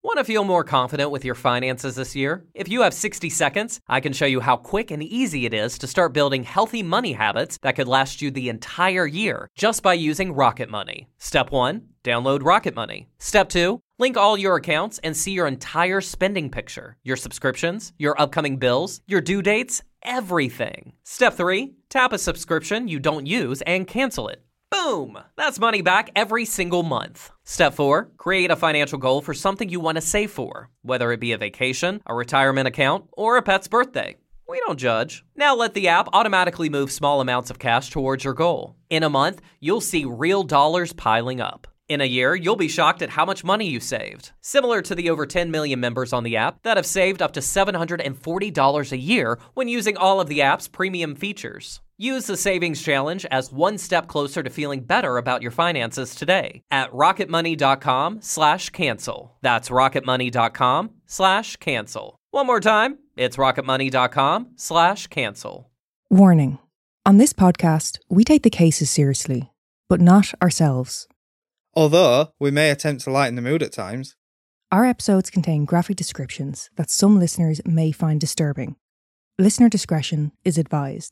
Want to feel more confident with your finances this year? If you have 60 seconds, I can show you how quick and easy it is to start building healthy money habits that could last you the entire year just by using Rocket Money. Step 1, download Rocket Money. Step 2, link all your accounts and see your entire spending picture, your subscriptions, your upcoming bills, your due dates, everything. Step 3, tap a subscription you don't use and cancel it. Boom! That's money back every single month. Step 4, create a financial goal for something you want to save for, whether it be a vacation, a retirement account, or a pet's birthday. We don't judge. Now let the app automatically move small amounts of cash towards your goal. In a month, you'll see real dollars piling up. In a year, you'll be shocked at how much money you saved. Similar to the over 10 million members on the app that have saved up to $740 a year when using all of the app's premium features. Use the Savings Challenge as one step closer to feeling better about your finances today at rocketmoney.com/cancel. That's rocketmoney.com/cancel. One more time, it's rocketmoney.com/cancel. Warning. On this podcast, we take the cases seriously, but not ourselves. Although we may attempt to lighten the mood at times. Our episodes contain graphic descriptions that some listeners may find disturbing. Listener discretion is advised.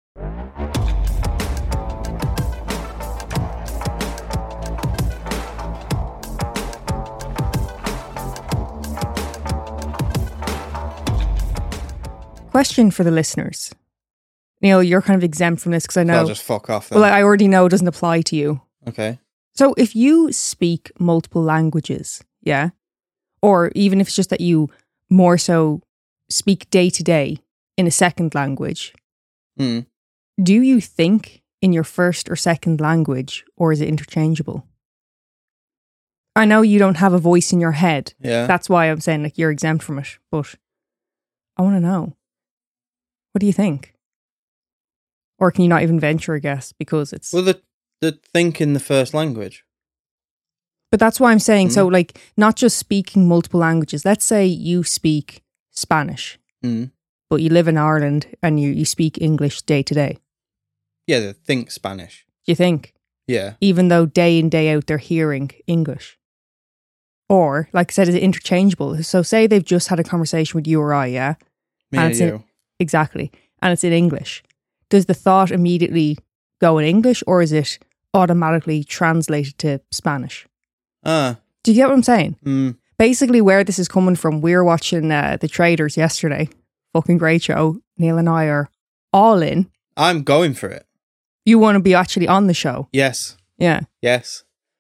Question for the listeners. Neil, you're kind of exempt from this because I know... I'll just fuck off then. Well, I already know it doesn't apply to you. Okay. So if you speak multiple languages, yeah, or even if it's just that you more so speak day to day in a second language, do you think in your first or second language, or is it interchangeable? I know you don't have a voice in your head. Yeah. That's why I'm saying like you're exempt from it, but I want to know. What do you think? Or can you not even venture a guess because it's... Well, the think in the first language. But that's why I'm saying, so like, not just speaking multiple languages. Let's say you speak Spanish, but you live in Ireland and you speak English day to day. Yeah, they think Spanish. You think? Yeah. Even though day in, day out, they're hearing English. Or, like I said, is it interchangeable? So say they've just had a conversation with you or I, yeah? Me and you. Exactly. And it's in English. Does the thought immediately go in English or is it automatically translated to Spanish? Do you get what I'm saying? Basically, where this is coming from, we were watching The Traders yesterday. Fucking great show. Neil and I are all in. I'm going for it. You want to be actually on the show? Yes. Yeah. Yes.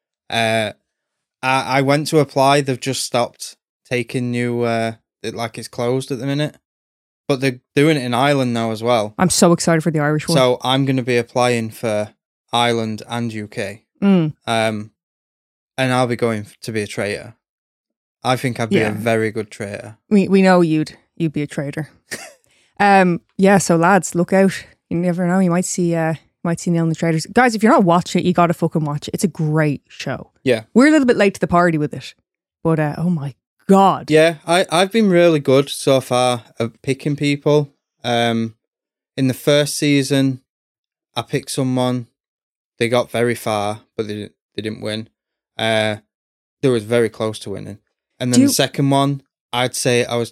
I went to apply. They've just stopped taking new, like it's closed at the minute. But they're doing it in Ireland now as well. I'm so excited for the Irish one. So I'm going to be applying for Ireland and UK. And I'll be going to be a traitor. I think I'd be a very good traitor. We know you'd be a traitor. Yeah, so lads, look out. You never know. You might see Neil and the Traders. Guys, if you're not watching it, you got to fucking watch it. It's a great show. Yeah. We're a little bit late to the party with it. But oh my God. Yeah, I've been really good so far at picking people. In the first season, I picked someone. They got very far, but they didn't win. They was very close to winning. And then the second one, I'd say I was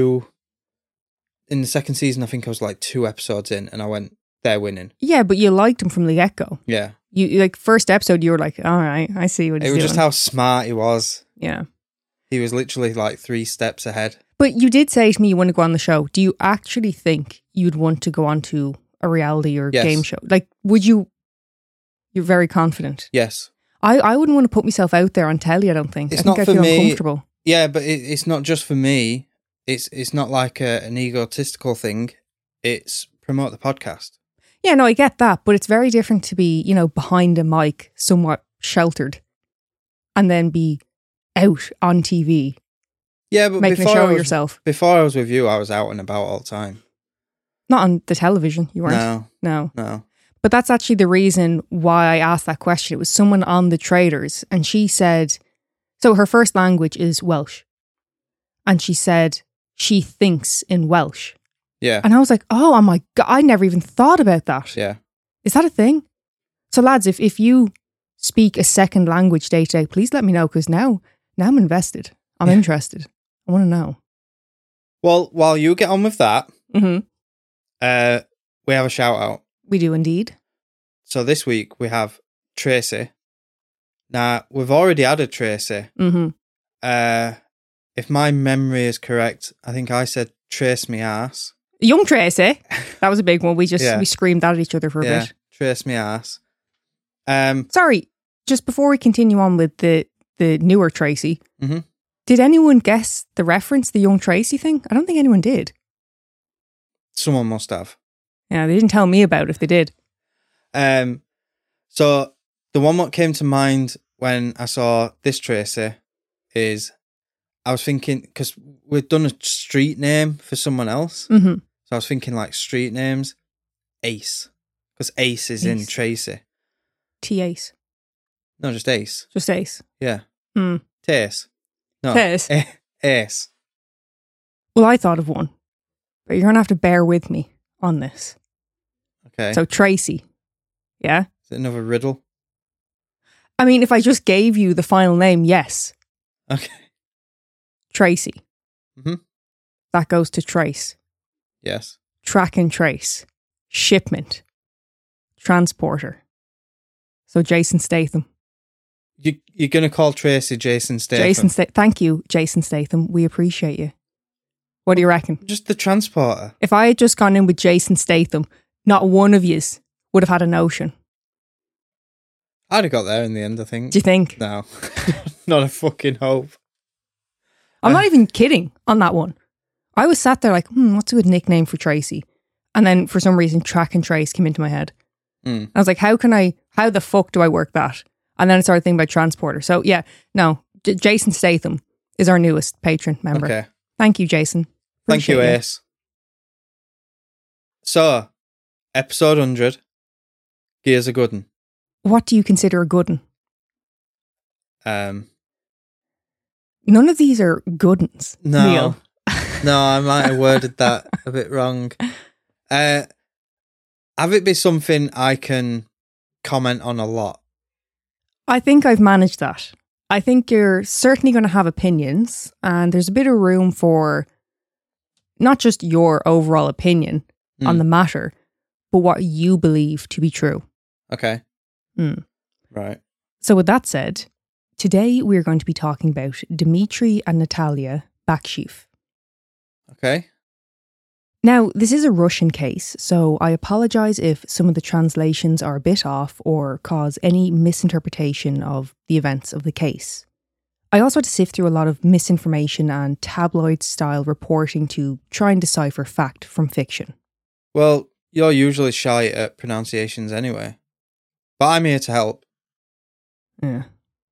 in the second season, I think I was like 2 episodes in, and I went, they're winning. Yeah, but you liked him from the get-go. Yeah. You like, first episode, you were like, all right, I see what he's doing. It was just how smart he was. Yeah. He was literally like 3 steps ahead. But you did say to me you want to go on the show. Do you actually think you'd want to go on to a reality or game show? Like, would you? You're very confident. Yes. I wouldn't want to put myself out there on telly, I don't think. It's I think not I for feel me. uncomfortable. Yeah, but it's not just for me. It's not like an egotistical thing. It's promote the podcast. Yeah, no, I get that. But it's very different to be, behind a mic, somewhat sheltered, and then be out on TV. Yeah, but making a show of yourself. Before I was with you, I was out and about all the time. Not on the television, you weren't? No. No. But that's actually the reason why I asked that question. It was someone on The Traders, and she said, so her first language is Welsh. And she said she thinks in Welsh. Yeah. And I was like, oh my God, I never even thought about that. Yeah. Is that a thing? So lads, if you speak a second language day to day, please let me know, because now I'm invested. I'm interested. I want to know. Well, while you get on with that, Mm-hmm. we have a shout out. We do indeed. So this week we have Tracy. Now, we've already added Tracy. Mm-hmm. If my memory is correct, I think I said trace me ass. Young Tracy. That was a big one. We Yeah. we screamed at each other for a bit. Trace me ass. Sorry, just before we continue on with the newer Tracy, Mhm. did anyone guess the reference, the young Tracy thing? I don't think anyone did. Someone must have. Yeah, they didn't tell me about it if they did. So the one that came to mind when I saw this Tracy is, I was thinking, because we've done a street name for someone else. Mm-hmm. So I was thinking like street names. Ace. Because Ace is in Ace. Tracy. T-Ace. No, just Ace. Just Ace. Yeah. Hmm. Tace. No. Tace. Ace. Well, I thought of one. But you're going to have to bear with me on this. Okay. So Tracy. Yeah? Is it another riddle? I mean, if I just gave you the final name, yes. Okay. Tracy. Mhm. That goes to trace. Yes. Track and trace. Shipment. Transporter. So Jason Statham. You're going to call Tracy Jason Statham? Thank you, Jason Statham. We appreciate you. What do you reckon? Just the transporter. If I had just gone in with Jason Statham, not one of yous would have had a notion. I'd have got there in the end, I think. Do you think? No. Not a fucking hope. I'm not even kidding on that one. I was sat there like, what's a good nickname for Tracy? And then for some reason, track and trace came into my head. Mm. I was like, how the fuck do I work that? And then I started thinking about transporter. So yeah, no, Jason Statham is our newest patron member. Okay. Thank you, Jason. Thank you, Appreciate Ace. So, episode 100. Gears a good one. What do you consider a good one? Um, None of these are good ones, no. Neil. No, I might have worded that a bit wrong. Have it be something I can comment on a lot? I think I've managed that. I think you're certainly going to have opinions, and there's a bit of room for not just your overall opinion on the matter, but what you believe to be true. Okay. Mm. Right. So with that said, today we're going to be talking about Dmitry and Natalia Bakshiv. Okay. Now, this is a Russian case, so I apologise if some of the translations are a bit off or cause any misinterpretation of the events of the case. I also had to sift through a lot of misinformation and tabloid-style reporting to try and decipher fact from fiction. Well, you're usually shy at pronunciations anyway. But I'm here to help. Yeah.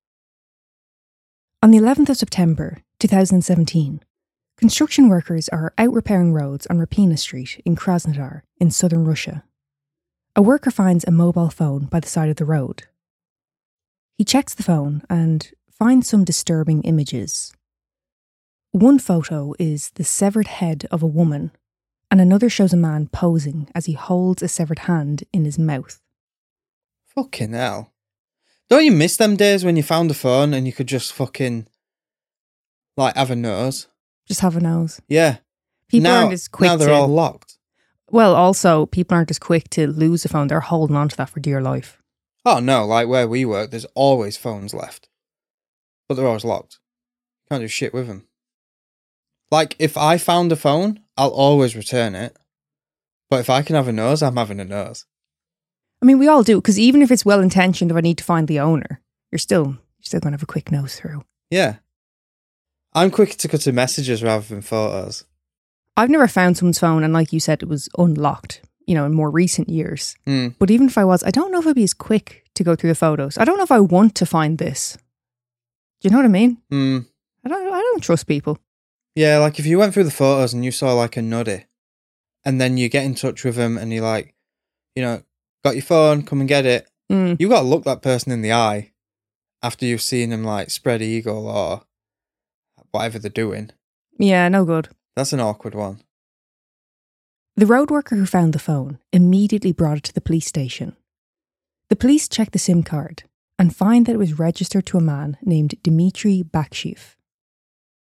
On the 11th of September 2017, construction workers are out repairing roads on Rapina Street in Krasnodar in southern Russia. A worker finds a mobile phone by the side of the road. He checks the phone and finds some disturbing images. One photo is the severed head of a woman, and another shows a man posing as he holds a severed hand in his mouth. Fucking hell. Don't you miss them days when you found a phone and you could just fucking, like, have a nose? Just have a nose. Yeah. People aren't as quick now they're to... all locked. Well, also, people aren't as quick to lose a phone. They're holding on to that for dear life. Oh no, like where we work, there's always phones left. But they're always locked. Can't do shit with them. Like, if I found a phone, I'll always return it. But if I can have a nose, I'm having a nose. I mean, we all do, because even if it's well-intentioned, if I need to find the owner, you're still going to have a quick nose through. Yeah. I'm quicker to cut to messages rather than photos. I've never found someone's phone, and like you said, it was unlocked, in more recent years. Mm. But even if I was, I don't know if I'd be as quick to go through the photos. I don't know if I want to find this. Do you know what I mean? Mm. I don't trust people. Yeah, like if you went through the photos and you saw like a nuddy, and then you get in touch with them and you're like, got your phone, come and get it. Mm. You got to look that person in the eye after you've seen them like spread eagle or whatever they're doing. Yeah, no good. That's an awkward one. The road worker who found the phone immediately brought it to the police station. The police checked the SIM card and find that it was registered to a man named Dmitry Bakshiv.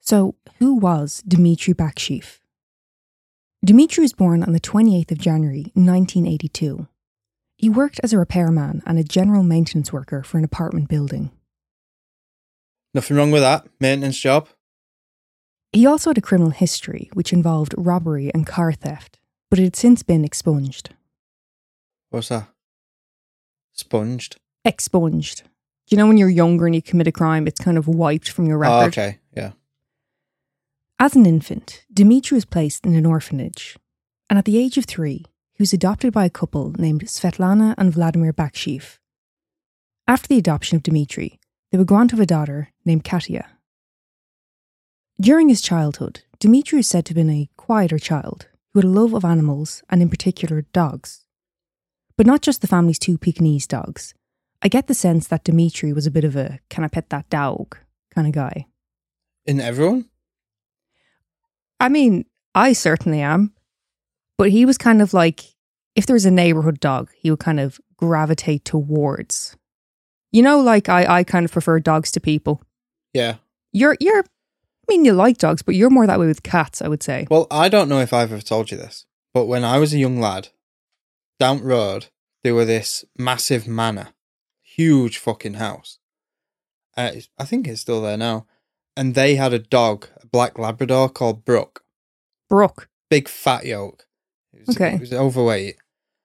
So, who was Dmitry Bakshiv? Dmitry was born on the 28th of January 1982. He worked as a repairman and a general maintenance worker for an apartment building. Nothing wrong with that. Maintenance job. He also had a criminal history which involved robbery and car theft, but it had since been expunged. What's that? Sponged? Expunged. Do you know when you're younger and you commit a crime, it's kind of wiped from your record? Oh, okay, yeah. As an infant, Dmitry was placed in an orphanage, and at the age of 3, he was adopted by a couple named Svetlana and Vladimir Bakshiv. After the adoption of Dmitry, they would go on to have a daughter named Katya. During his childhood, Dmitry is said to have been a quieter child who had a love of animals and in particular dogs. But not just the family's 2 Pekingese dogs. I get the sense that Dmitry was a bit of a can I pet that dog kind of guy. In everyone? I mean, I certainly am. But he was kind of like, if there was a neighbourhood dog, he would kind of gravitate towards. You know, like I kind of prefer dogs to people. Yeah. You're I mean, you like dogs, but you're more that way with cats, I would say. Well, I don't know if I've ever told you this, but when I was a young lad, down the road, there were this massive manor. Huge fucking house. I think it's still there now. And they had a dog, a black Labrador called Brooke. Brooke. Big fat yoke. Okay. It was overweight.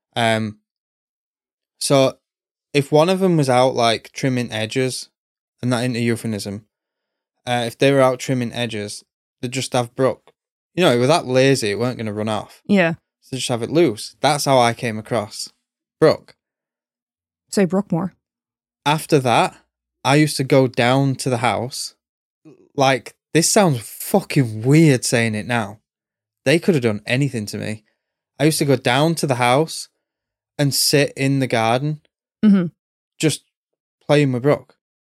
So if one of them was out like trimming edges, and that ain't a euphemism, if they were out trimming edges, they'd just have Brooke. You know, it was that lazy, it weren't going to run off. Yeah. So just have it loose. That's how I came across Brooke. Say Brooke more. After that, I used to go down to the house. Like, this sounds fucking weird saying it now. They could have done anything to me. I used to go down to the house and sit in the garden, just playing with Brooke.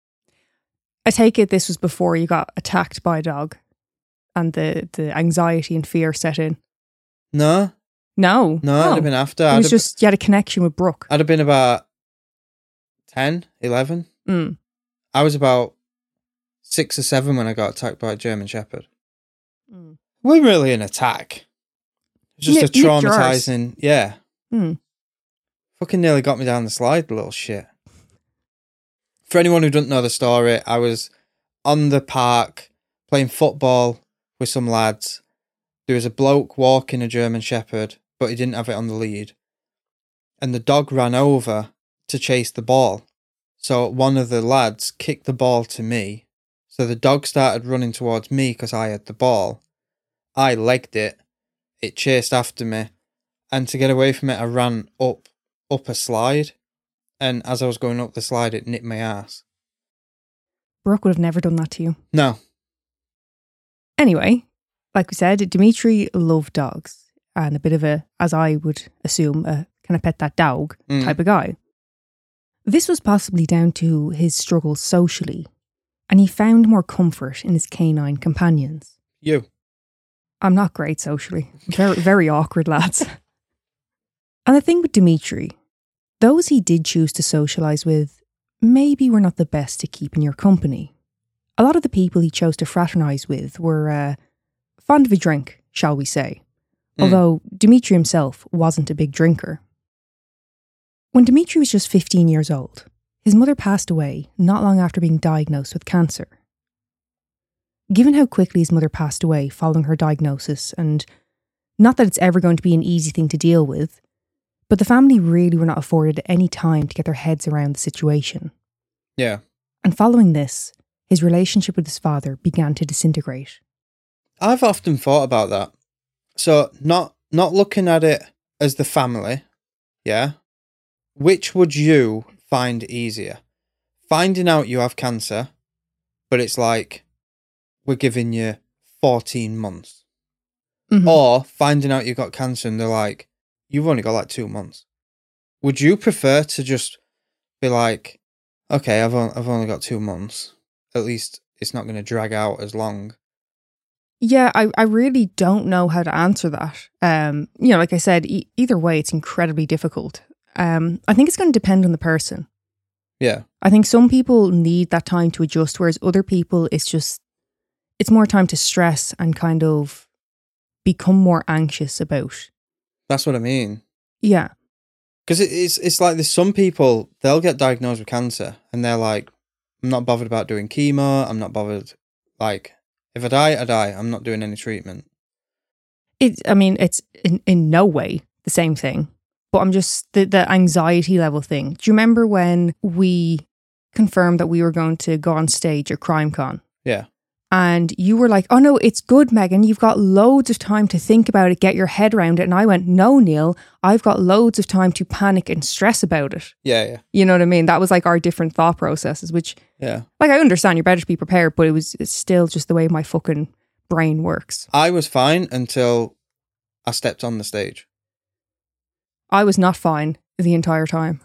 I take it this was before you got attacked by a dog and the anxiety and fear set in. No. No. No, it'd have been after. It was just, you had a connection with Brooke. I'd have been about 10, 11. I was about 6 or 7 when I got attacked by a German Shepherd. It wasn't really an attack. It was just a traumatizing... Yeah. Fucking nearly got me down the slide, the little shit. For anyone who doesn't know the story, I was on the park playing football with some lads. There was a bloke walking a German Shepherd, but he didn't have it on the lead. And the dog ran over to chase the ball. So one of the lads kicked the ball to me. So the dog started running towards me because I had the ball. I legged it. It chased after me. And to get away from it, I ran up a slide. And as I was going up the slide, it nipped my ass. Brooke would have never done that to you. No. Anyway, like we said, Dmitry loved dogs. And a bit of a, as I would assume, a kind of pet that dog type of guy. This was possibly down to his struggles socially. And he found more comfort in his canine companions. You. I'm not great socially. Very, very awkward lads. And the thing with Dmitry, those he did choose to socialise with maybe were not the best to keep in your company. A lot of the people he chose to fraternise with were fond of a drink, shall we say. Although Dmitry himself wasn't a big drinker. When Dmitry was just 15 years old, his mother passed away not long after being diagnosed with cancer. Given how quickly his mother passed away following her diagnosis, and not that it's ever going to be an easy thing to deal with, but the family really were not afforded any time to get their heads around the situation. Yeah. And following this, his relationship with his father began to disintegrate. I've often thought about that. So, not looking at it as the family, yeah? Which would you find easier? Finding out you have cancer, but it's like, we're giving you 14 months. Or finding out you've got cancer and they're like, you've only got like 2 months. Would you prefer to just be like, okay, I've only got 2 months. At least it's not going to drag out as long. Yeah, I really don't know how to answer that. You know, like I said, either way, it's incredibly difficult. I think it's going to depend on the person. Yeah. I think some people need that time to adjust, whereas other people, it's it's more time to stress and kind of become more anxious about. That's what I mean. Yeah. Because it's like there's some people, they'll get diagnosed with cancer and they're like, I'm not bothered about doing chemo. I'm not bothered. Like, if I die, I die. I'm not doing any treatment. It's in no way the same thing. But I'm just, the anxiety level thing. Do you remember when we confirmed that we were going to go on stage at CrimeCon? Yeah. And you were like, oh no, it's good, Megan. You've got loads of time to think about it, get your head around it. And I went, no, Neil, I've got loads of time to panic and stress about it. Yeah. You know what I mean? That was like our different thought processes, which, yeah, like, I understand you're better to be prepared, but it's still just the way my fucking brain works. I was fine until I stepped on the stage. I was not fine the entire time.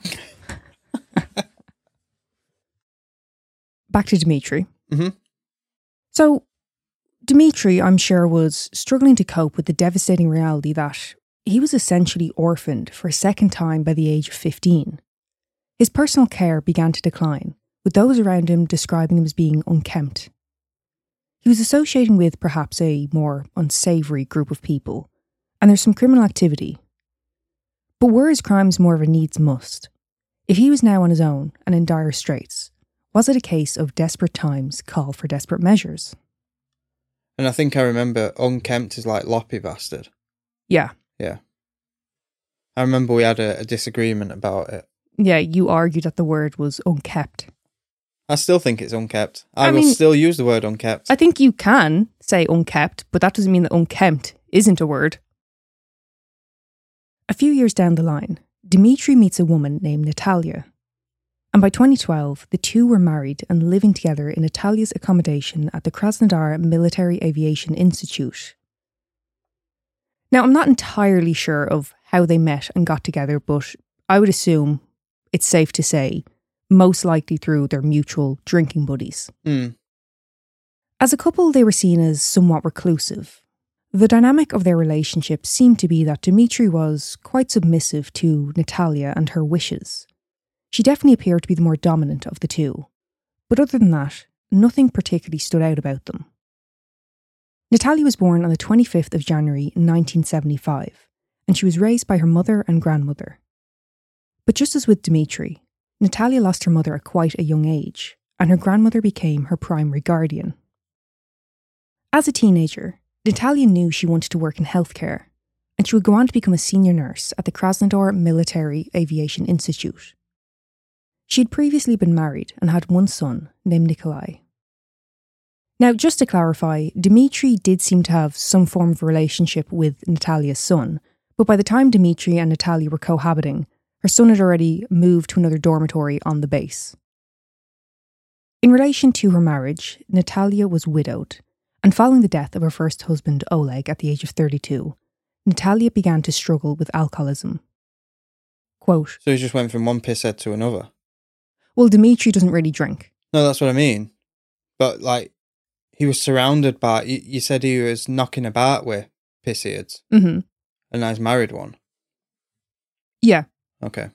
Back to Dimitri. Mm-hmm. So, Dimitri, I'm sure, was struggling to cope with the devastating reality that he was essentially orphaned for a second time by the age of 15. His personal care began to decline, with those around him describing him as being unkempt. He was associating with perhaps a more unsavoury group of people, and there's some criminal activity. But were his crimes more of a needs must? If he was now on his own and in dire straits, was it a case of desperate times call for desperate measures? And I think I remember unkempt is like loppy bastard. Yeah. Yeah. I remember we had a disagreement about it. Yeah, you argued that the word was unkept. I still think it's unkept. I will still use the word unkept. I think you can say unkept, but that doesn't mean that unkempt isn't a word. A few years down the line, Dimitri meets a woman named Natalia. And by 2012, the two were married and living together in Natalia's accommodation at the Krasnodar Military Aviation Institute. Now, I'm not entirely sure of how they met and got together, but I would assume it's safe to say most likely through their mutual drinking buddies. Mm. As a couple, they were seen as somewhat reclusive. The dynamic of their relationship seemed to be that Dimitri was quite submissive to Natalia and her wishes. She definitely appeared to be the more dominant of the two. But other than that, nothing particularly stood out about them. Natalia was born on the 25th of January 1975, and she was raised by her mother and grandmother. But just as with Dimitri, Natalia lost her mother at quite a young age, and her grandmother became her primary guardian. As a teenager, Natalia knew she wanted to work in healthcare, and she would go on to become a senior nurse at the Krasnodar Military Aviation Institute. She had previously been married and had one son named Nikolai. Now, just to clarify, Dimitri did seem to have some form of relationship with Natalia's son, but by the time Dimitri and Natalia were cohabiting, her son had already moved to another dormitory on the base. In relation to her marriage, Natalia was widowed, and following the death of her first husband, Oleg, at the age of 32, Natalia began to struggle with alcoholism. Quote, So he just went from one pisshead to another? Well, Dimitri doesn't really drink. No, that's what I mean. But, like, he was surrounded by... You said he was knocking about with pissheads. Mm-hmm. And now he's married one. Yeah. Okay.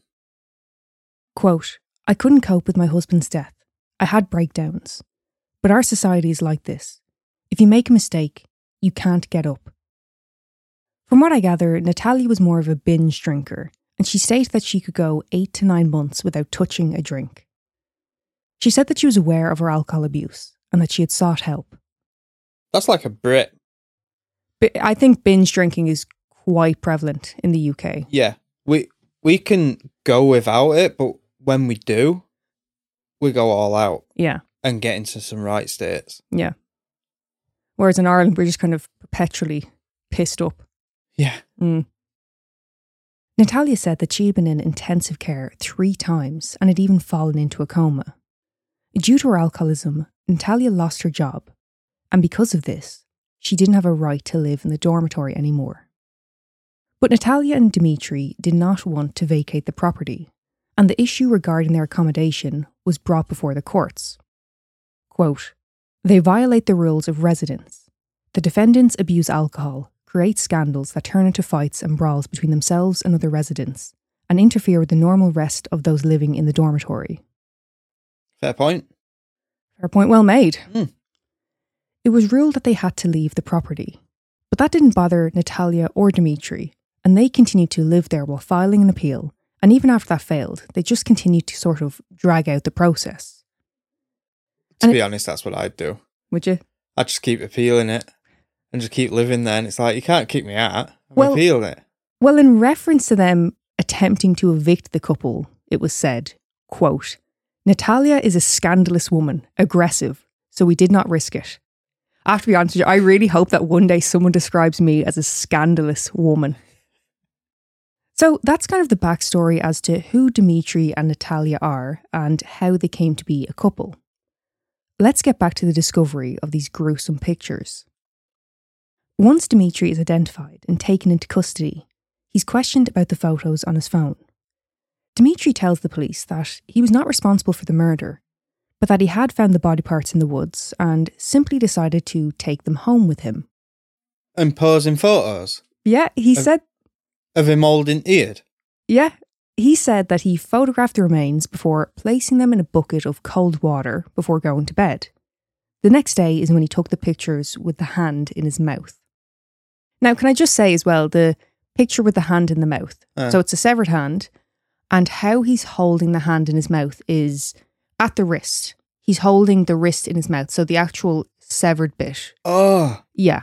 Quote, I couldn't cope with my husband's death. I had breakdowns. But our society is like this. If you make a mistake, you can't get up. From what I gather, Natalia was more of a binge drinker, and she stated that she could go 8 to 9 months without touching a drink. She said that she was aware of her alcohol abuse and that she had sought help. That's like a Brit. But I think binge drinking is quite prevalent in the UK. Yeah. We can go without it, but when we do, we go all out. Yeah. And get into some right states. Yeah. Whereas in Ireland, we're just kind of perpetually pissed up. Yeah. Mm. Natalia said that she had been in intensive care 3 times and had even fallen into a coma. Due to her alcoholism, Natalia lost her job, and because of this, she didn't have a right to live in the dormitory anymore. But Natalia and Dimitri did not want to vacate the property, and the issue regarding their accommodation was brought before the courts. Quote, they violate the rules of residence. The defendants abuse alcohol, create scandals that turn into fights and brawls between themselves and other residents, and interfere with the normal rest of those living in the dormitory. Fair point. Fair point well made. Mm. It was ruled that they had to leave the property. But that didn't bother Natalia or Dmitry, and they continued to live there while filing an appeal. And even after that failed, they just continued to sort of drag out the process. To be honest, that's what I'd do. Would you? I'd just keep appealing it and just keep living there. And it's like, you can't kick me out. I'm appealing it. Well, in reference to them attempting to evict the couple, it was said, quote, "Natalia is a scandalous woman, aggressive, so we did not risk it." I have to be honest with you, I really hope that one day someone describes me as a scandalous woman. So that's kind of the backstory as to who Dmitry and Natalia are and how they came to be a couple. Let's get back to the discovery of these gruesome pictures. Once Dmitry is identified and taken into custody, he's questioned about the photos on his phone. Dmitry tells the police that he was not responsible for the murder, but that he had found the body parts in the woods and simply decided to take them home with him. And posing photos? Yeah, he said... Of him holding eared? Yeah, he said that he photographed the remains before placing them in a bucket of cold water before going to bed. The next day is when he took the pictures with the hand in his mouth. Now, can I just say as well, the picture with the hand in the mouth. So it's a severed hand, and how he's holding the hand in his mouth is at the wrist. He's holding the wrist in his mouth, so the actual severed bit. Oh. Yeah.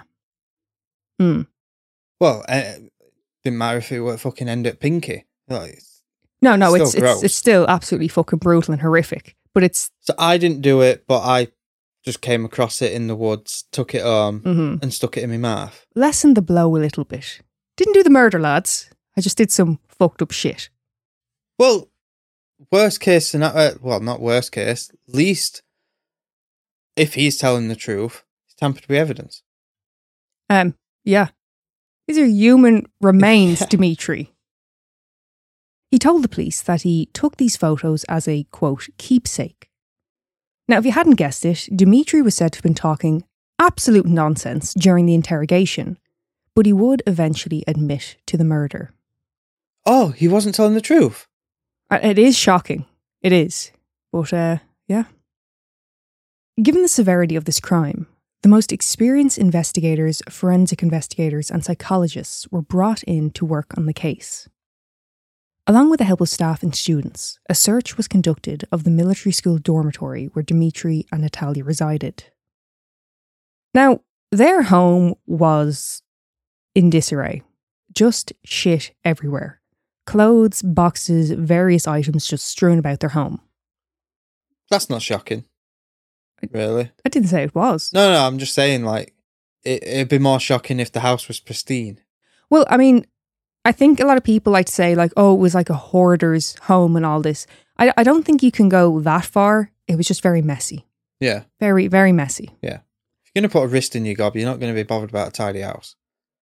Well, didn't matter if it were fucking end at pinky. Like, no, it's still absolutely fucking brutal and horrific. But it's... So I didn't do it, but I just came across it in the woods, took it home and stuck it in my mouth. Lessened the blow a little bit. Didn't do the murder, lads. I just did some fucked up shit. Well, worst case scenario, well, not worst case, least if he's telling the truth, it's tampered with evidence. Yeah. These are human remains, Dmitry. He told the police that he took these photos as a, quote, keepsake. Now, if you hadn't guessed it, Dmitry was said to have been talking absolute nonsense during the interrogation, but he would eventually admit to the murder. Oh, he wasn't telling the truth? It is shocking. It is. But, yeah. Given the severity of this crime, the most experienced investigators, forensic investigators, and psychologists were brought in to work on the case. Along with the help of staff and students, a search was conducted of the military school dormitory where Dmitry and Natalia resided. Now, their home was in disarray. Just shit everywhere. Clothes, boxes, various items just strewn about their home. That's not shocking. Really? I didn't say it was. No, I'm just saying, like, it'd be more shocking if the house was pristine. Well, I mean, I think a lot of people like to say, like, oh, it was like a hoarder's home and all this. I don't think you can go that far. It was just very messy. Yeah. Very, very messy. Yeah. If you're going to put a wrist in your gob, you're not going to be bothered about a tidy house.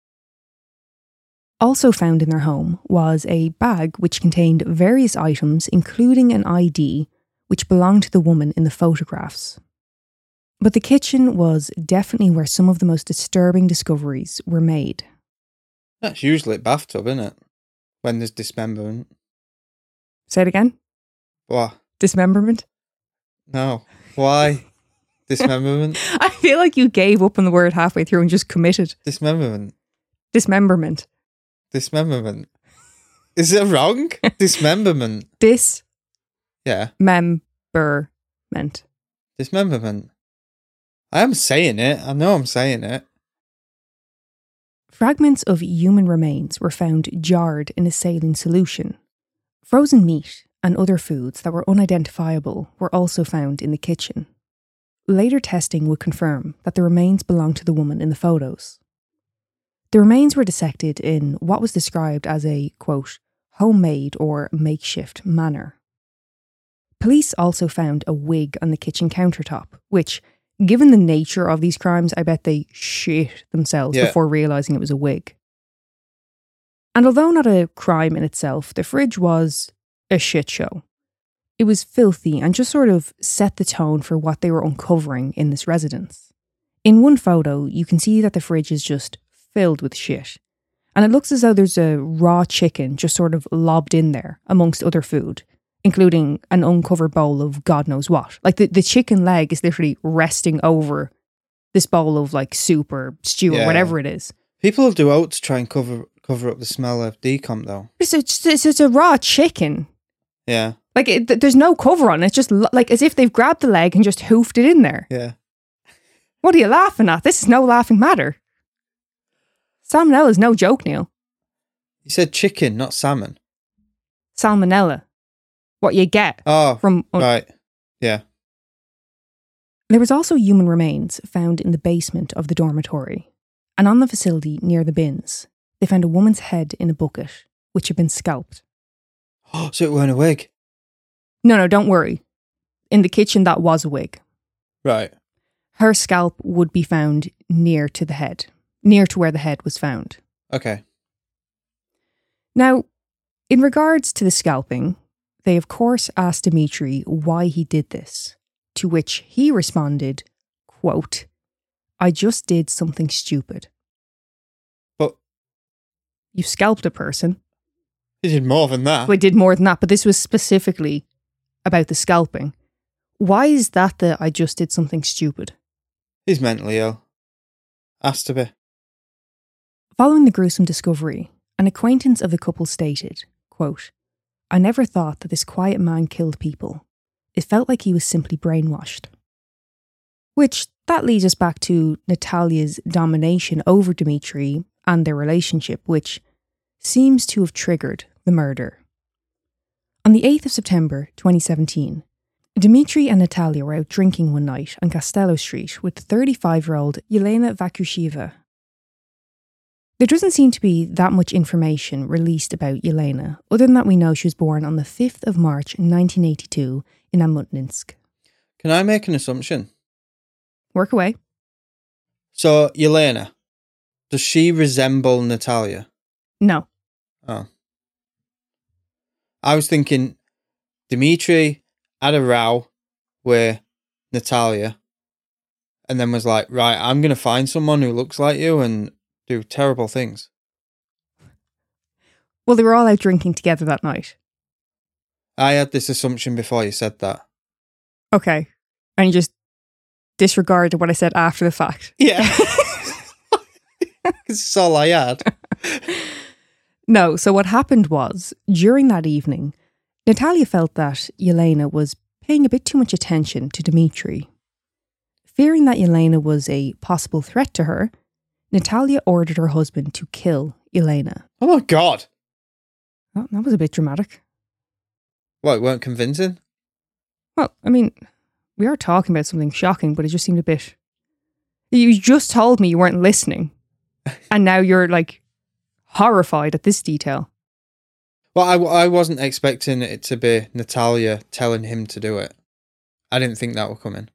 Also found in their home was a bag which contained various items, including an ID, which belonged to the woman in the photographs. But the kitchen was definitely where some of the most disturbing discoveries were made. That's usually a bathtub, isn't it? When there's dismemberment. Say it again? What? Dismemberment? No. Why? Dismemberment? I feel like you gave up on the word halfway through and just committed. Dismemberment. Dismemberment. Dismemberment. Is it wrong? Dismemberment. Yeah. Dismemberment. I am saying it. I know I'm saying it. Fragments of human remains were found jarred in a saline solution. Frozen meat and other foods that were unidentifiable were also found in the kitchen. Later testing would confirm that the remains belonged to the woman in the photos. The remains were dissected in what was described as a, quote, homemade or makeshift manner. Police also found a wig on the kitchen countertop, which, given the nature of these crimes, I bet they shit themselves before realising it was a wig. And although not a crime in itself, the fridge was a shit show. It was filthy and just sort of set the tone for what they were uncovering in this residence. In one photo, you can see that the fridge is just filled with shit. And it looks as though there's a raw chicken just sort of lobbed in there amongst other food, including an uncovered bowl of God knows what. Like the chicken leg is literally resting over this bowl of like soup or stew or whatever it is. People will do out to try and cover up the smell of decomp though. It's a raw chicken. Yeah. Like there's no cover on it. It's just like as if they've grabbed the leg and just hoofed it in there. Yeah. What are you laughing at? This is no laughing matter. Salmonella is no joke, Neil. You said chicken, not salmon. Salmonella. What you get from... right. Yeah. There was also human remains found in the basement of the dormitory. And on the facility near the bins, they found a woman's head in a bucket, which had been scalped. Oh, so it weren't a wig? No, don't worry. In the kitchen, that was a wig. Right. Her scalp would be found near to the head, near to where the head was found. Okay. Now, in regards to the scalping, they of course asked Dimitri why he did this, to which he responded, quote, "I just did something stupid." But you scalped a person. He did more than that. Well, he did more than that, but this was specifically about the scalping. Why is that the "I just did something stupid"? He's mentally ill. Has to be. Following the gruesome discovery, an acquaintance of the couple stated, quote, "I never thought that this quiet man killed people. It felt like he was simply brainwashed." Which, that leads us back to Natalia's domination over Dimitri and their relationship, which seems to have triggered the murder. On the 8th of September 2017, Dimitri and Natalia were out drinking one night on Castello Street with the 35-year-old Yelena Vakusheva. There doesn't seem to be that much information released about Yelena, other than that we know she was born on the 5th of March 1982 in Amutninsk. Can I make an assumption? Work away. So, Yelena, does she resemble Natalia? No. Oh. I was thinking Dimitri had a row with Natalia and then was like, right, I'm going to find someone who looks like you and do terrible things. Well, they were all out drinking together that night. I had this assumption before you said that. Okay. And you just disregarded what I said after the fact. Yeah. It's all I had. No, so what happened was, during that evening, Natalia felt that Yelena was paying a bit too much attention to Dimitri. Fearing that Yelena was a possible threat to her, Natalia ordered her husband to kill Yelena. Oh my God. Oh, that was a bit dramatic. What, it weren't convincing? Well, I mean, we are talking about something shocking, but it just seemed a bit... You just told me you weren't listening. And now you're like horrified at this detail. Well, I wasn't expecting it to be Natalia telling him to do it. I didn't think that would come in.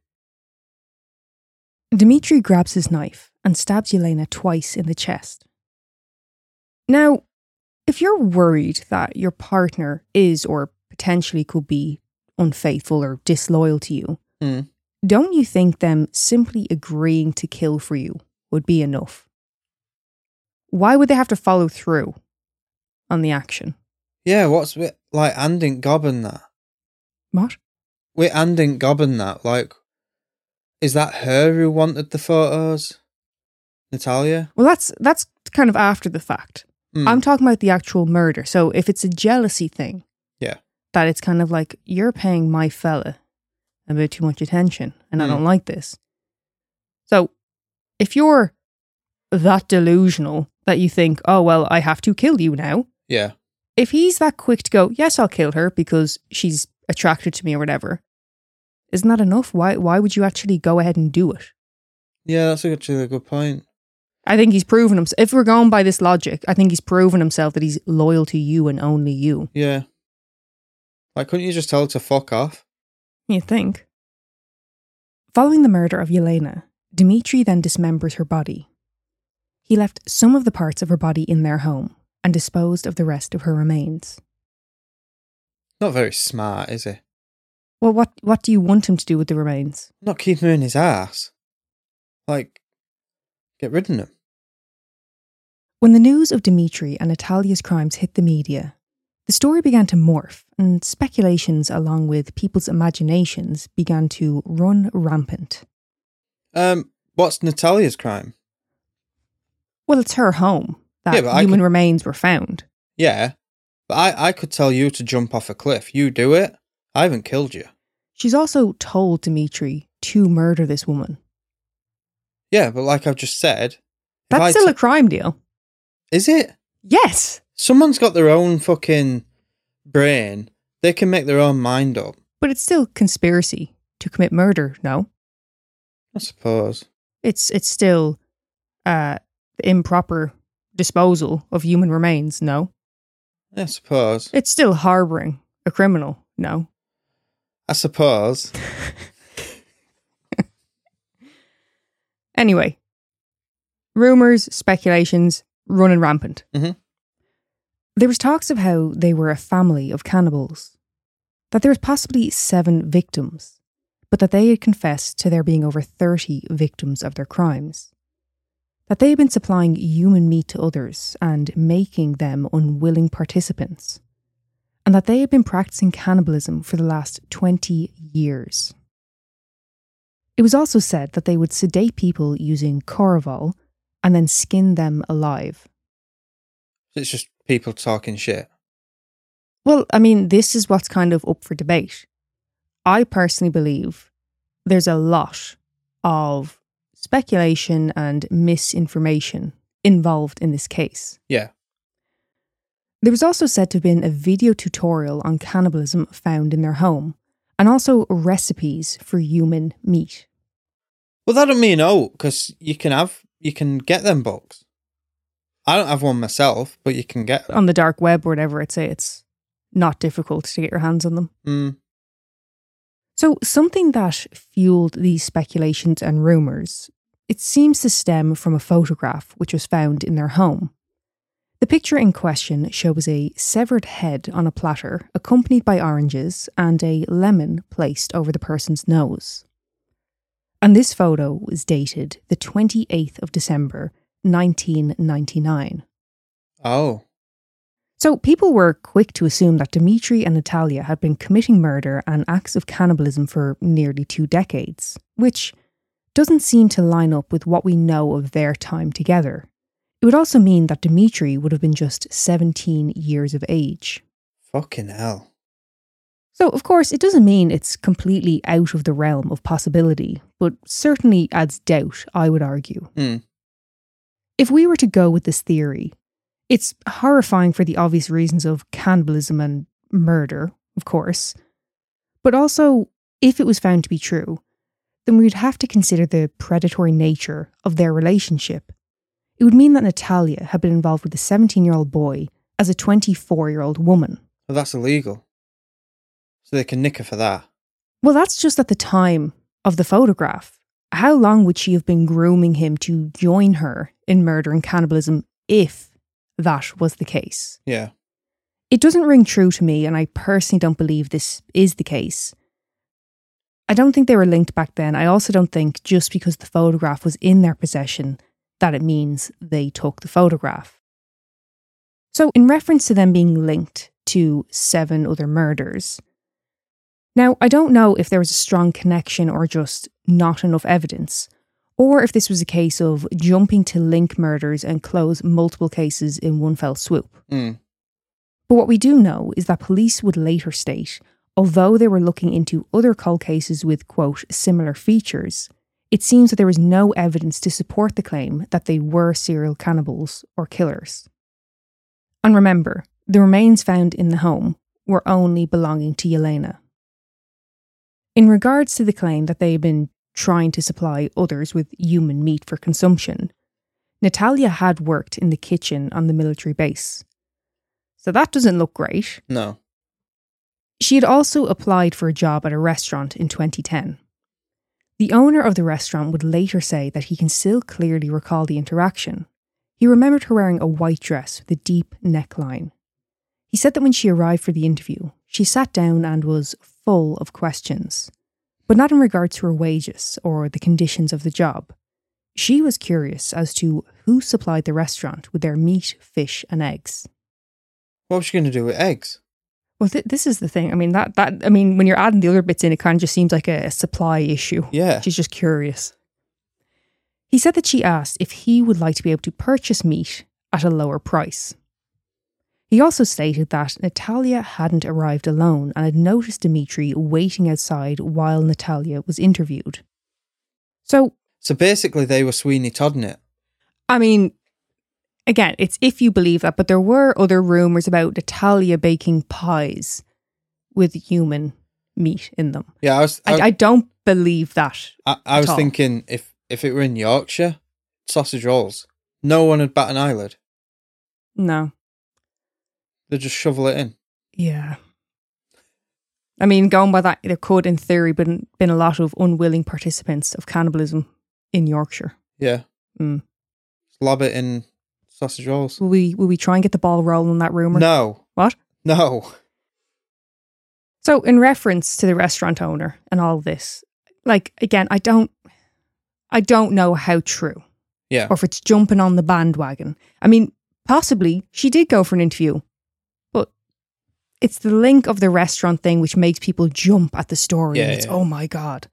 Dimitri grabs his knife and stabs Yelena twice in the chest. Now, if you're worried that your partner is or potentially could be unfaithful or disloyal to you, don't you think them simply agreeing to kill for you would be enough? Why would they have to follow through on the action? Yeah, what's with, like, Andin Gobbin that? What? With Andin Gobbin that, like, is that her who wanted the photos? Natalia? Well, that's kind of after the fact. I'm talking about the actual murder. So if it's a jealousy thing, yeah, that it's kind of like, you're paying my fella a bit too much attention and I don't like this. So if you're that delusional that you think, oh, well, I have to kill you now. Yeah. If he's that quick to go, yes, I'll kill her because she's attracted to me or whatever, isn't that enough? Why would you actually go ahead and do it? Yeah, that's actually a good point. I think he's proven himself. If we're going by this logic, I think he's proven himself that he's loyal to you and only you. Yeah. Like, couldn't you just tell her to fuck off? You think? Following the murder of Yelena, Dimitri then dismembers her body. He left some of the parts of her body in their home and disposed of the rest of her remains. Not very smart, is he? Well, what do you want him to do with the remains? Not keep him in his ass. Like, get rid of him. When the news of Dimitri and Natalia's crimes hit the media, the story began to morph and speculations along with people's imaginations began to run rampant. What's Natalia's crime? Well, it's her home that Yeah, but human remains were found. Yeah, but I could tell you to jump off a cliff. You do it. I haven't killed you. She's also told Dimitri to murder this woman. Yeah, but like I've just said... That's still a crime deal. Is it? Yes. Someone's got their own fucking brain. They can make their own mind up. But it's still conspiracy to commit murder, no? I suppose. It's still the improper disposal of human remains, no? I suppose. It's still harbouring a criminal, no? I suppose. Anyway, rumours, speculations, running rampant. Mm-hmm. There was talks of how they were a family of cannibals, that there was possibly 7 victims, but that they had confessed to there being over 30 victims of their crimes, that they had been supplying human meat to others and making them unwilling participants, and that they had been practicing cannibalism for the last 20 years. It was also said that they would sedate people using Coravol and then skin them alive. It's just people talking shit. Well, I mean, this is what's kind of up for debate. I personally believe there's a lot of speculation and misinformation involved in this case. Yeah. There was also said to have been a video tutorial on cannibalism found in their home, and also recipes for human meat. Well, that don't mean no, because you can get them books. I don't have one myself, but you can get them. On the dark web or whatever, I'd say it's not difficult to get your hands on them. Mm. So something that fueled these speculations and rumours, it seems to stem from a photograph which was found in their home. The picture in question shows a severed head on a platter, accompanied by oranges and a lemon placed over the person's nose. And this photo was dated the 28th of December, 1999. Oh. So people were quick to assume that Dimitri and Natalia had been committing murder and acts of cannibalism for nearly 2 decades, which doesn't seem to line up with what we know of their time together. It would also mean that Dimitri would have been just 17 years of age. Fucking hell. So, of course, it doesn't mean it's completely out of the realm of possibility, but certainly adds doubt, I would argue. Mm. If we were to go with this theory, it's horrifying for the obvious reasons of cannibalism and murder, of course. But also, if it was found to be true, then we would have to consider the predatory nature of their relationship. It would mean that Natalia had been involved with a 17-year-old boy as a 24-year-old woman. Well, that's illegal. So they can nick her for that. Well, that's just at the time of the photograph. How long would she have been grooming him to join her in murder and cannibalism if that was the case? Yeah. It doesn't ring true to me, and I personally don't believe this is the case. I don't think they were linked back then. I also don't think just because the photograph was in their possession that it means they took the photograph. So, in reference to them being linked to 7 other murders, now, I don't know if there was a strong connection or just not enough evidence, or if this was a case of jumping to link murders and close multiple cases in one fell swoop. Mm. But what we do know is that police would later state, although they were looking into other cold cases with, quote, similar features, it seems that there was no evidence to support the claim that they were serial cannibals or killers. And remember, the remains found in the home were only belonging to Yelena. In regards to the claim that they had been trying to supply others with human meat for consumption, Natalia had worked in the kitchen on the military base. So that doesn't look great. No. She had also applied for a job at a restaurant in 2010. The owner of the restaurant would later say that he can still clearly recall the interaction. He remembered her wearing a white dress with a deep neckline. He said that when she arrived for the interview, she sat down and was full of questions, but not in regard to her wages or the conditions of the job. She was curious as to who supplied the restaurant with their meat, fish and eggs. What was she going to do with eggs? Well, this is the thing. I mean, when you're adding the other bits in, it kind of just seems like a supply issue. Yeah. She's just curious. He said that she asked if he would like to be able to purchase meat at a lower price. He also stated that Natalia hadn't arrived alone and had noticed Dimitri waiting outside while Natalia was interviewed. So basically they were Sweeney Todding it. I mean, again, it's if you believe that, but there were other rumours about Natalia baking pies with human meat in them. Yeah, I don't believe that. I was thinking if it were in Yorkshire, sausage rolls, no one would bat an eyelid. No. They'd just shovel it in. Yeah. I mean, going by that, there could, in theory, been a lot of unwilling participants of cannibalism in Yorkshire. Yeah. Lob it in sausage rolls. Will we try and get the ball rolling on that rumour? No. What? No. So, in reference to the restaurant owner and all of this, like, again, I don't know how true. Yeah. Or if it's jumping on the bandwagon. I mean, possibly she did go for an interview, but it's the link of the restaurant thing which makes people jump at the story. Yeah, and it's, oh my God.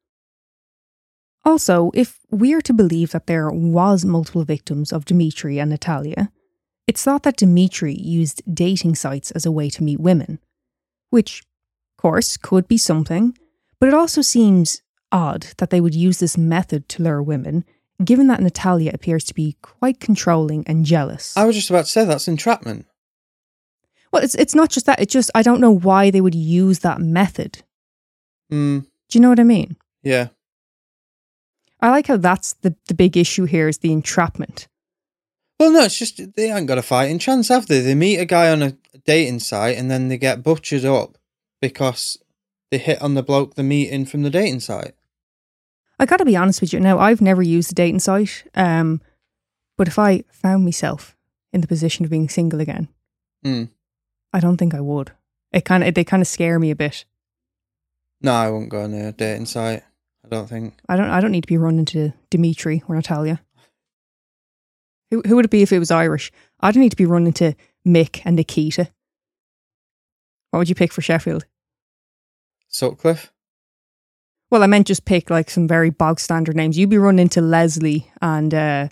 Also, if we are to believe that there was multiple victims of Dimitri and Natalia, it's thought that Dimitri used dating sites as a way to meet women, which, of course, could be something, but it also seems odd that they would use this method to lure women, given that Natalia appears to be quite controlling and jealous. I was just about to say that's entrapment. Well, it's not just that, it's just, I don't know why they would use that method. Do you know what I mean? Yeah. I like how that's the big issue here is the entrapment. Well, no, it's just they ain't got a fighting chance, have they? They meet a guy on a dating site and then they get butchered up because they hit on the bloke they're meeting from the dating site. I gotta be honest with you, now I've never used a dating site, but if I found myself in the position of being single again, I don't think I would. They kind of scare me a bit. No, I won't go on a dating site. I don't think. I don't need to be running to Dimitri or Natalia. Who would it be if it was Irish? I don't need to be running to Mick and Nikita. What would you pick for Sheffield? Sutcliffe. Well, I meant just pick like some very bog standard names. You'd be running into Leslie and No,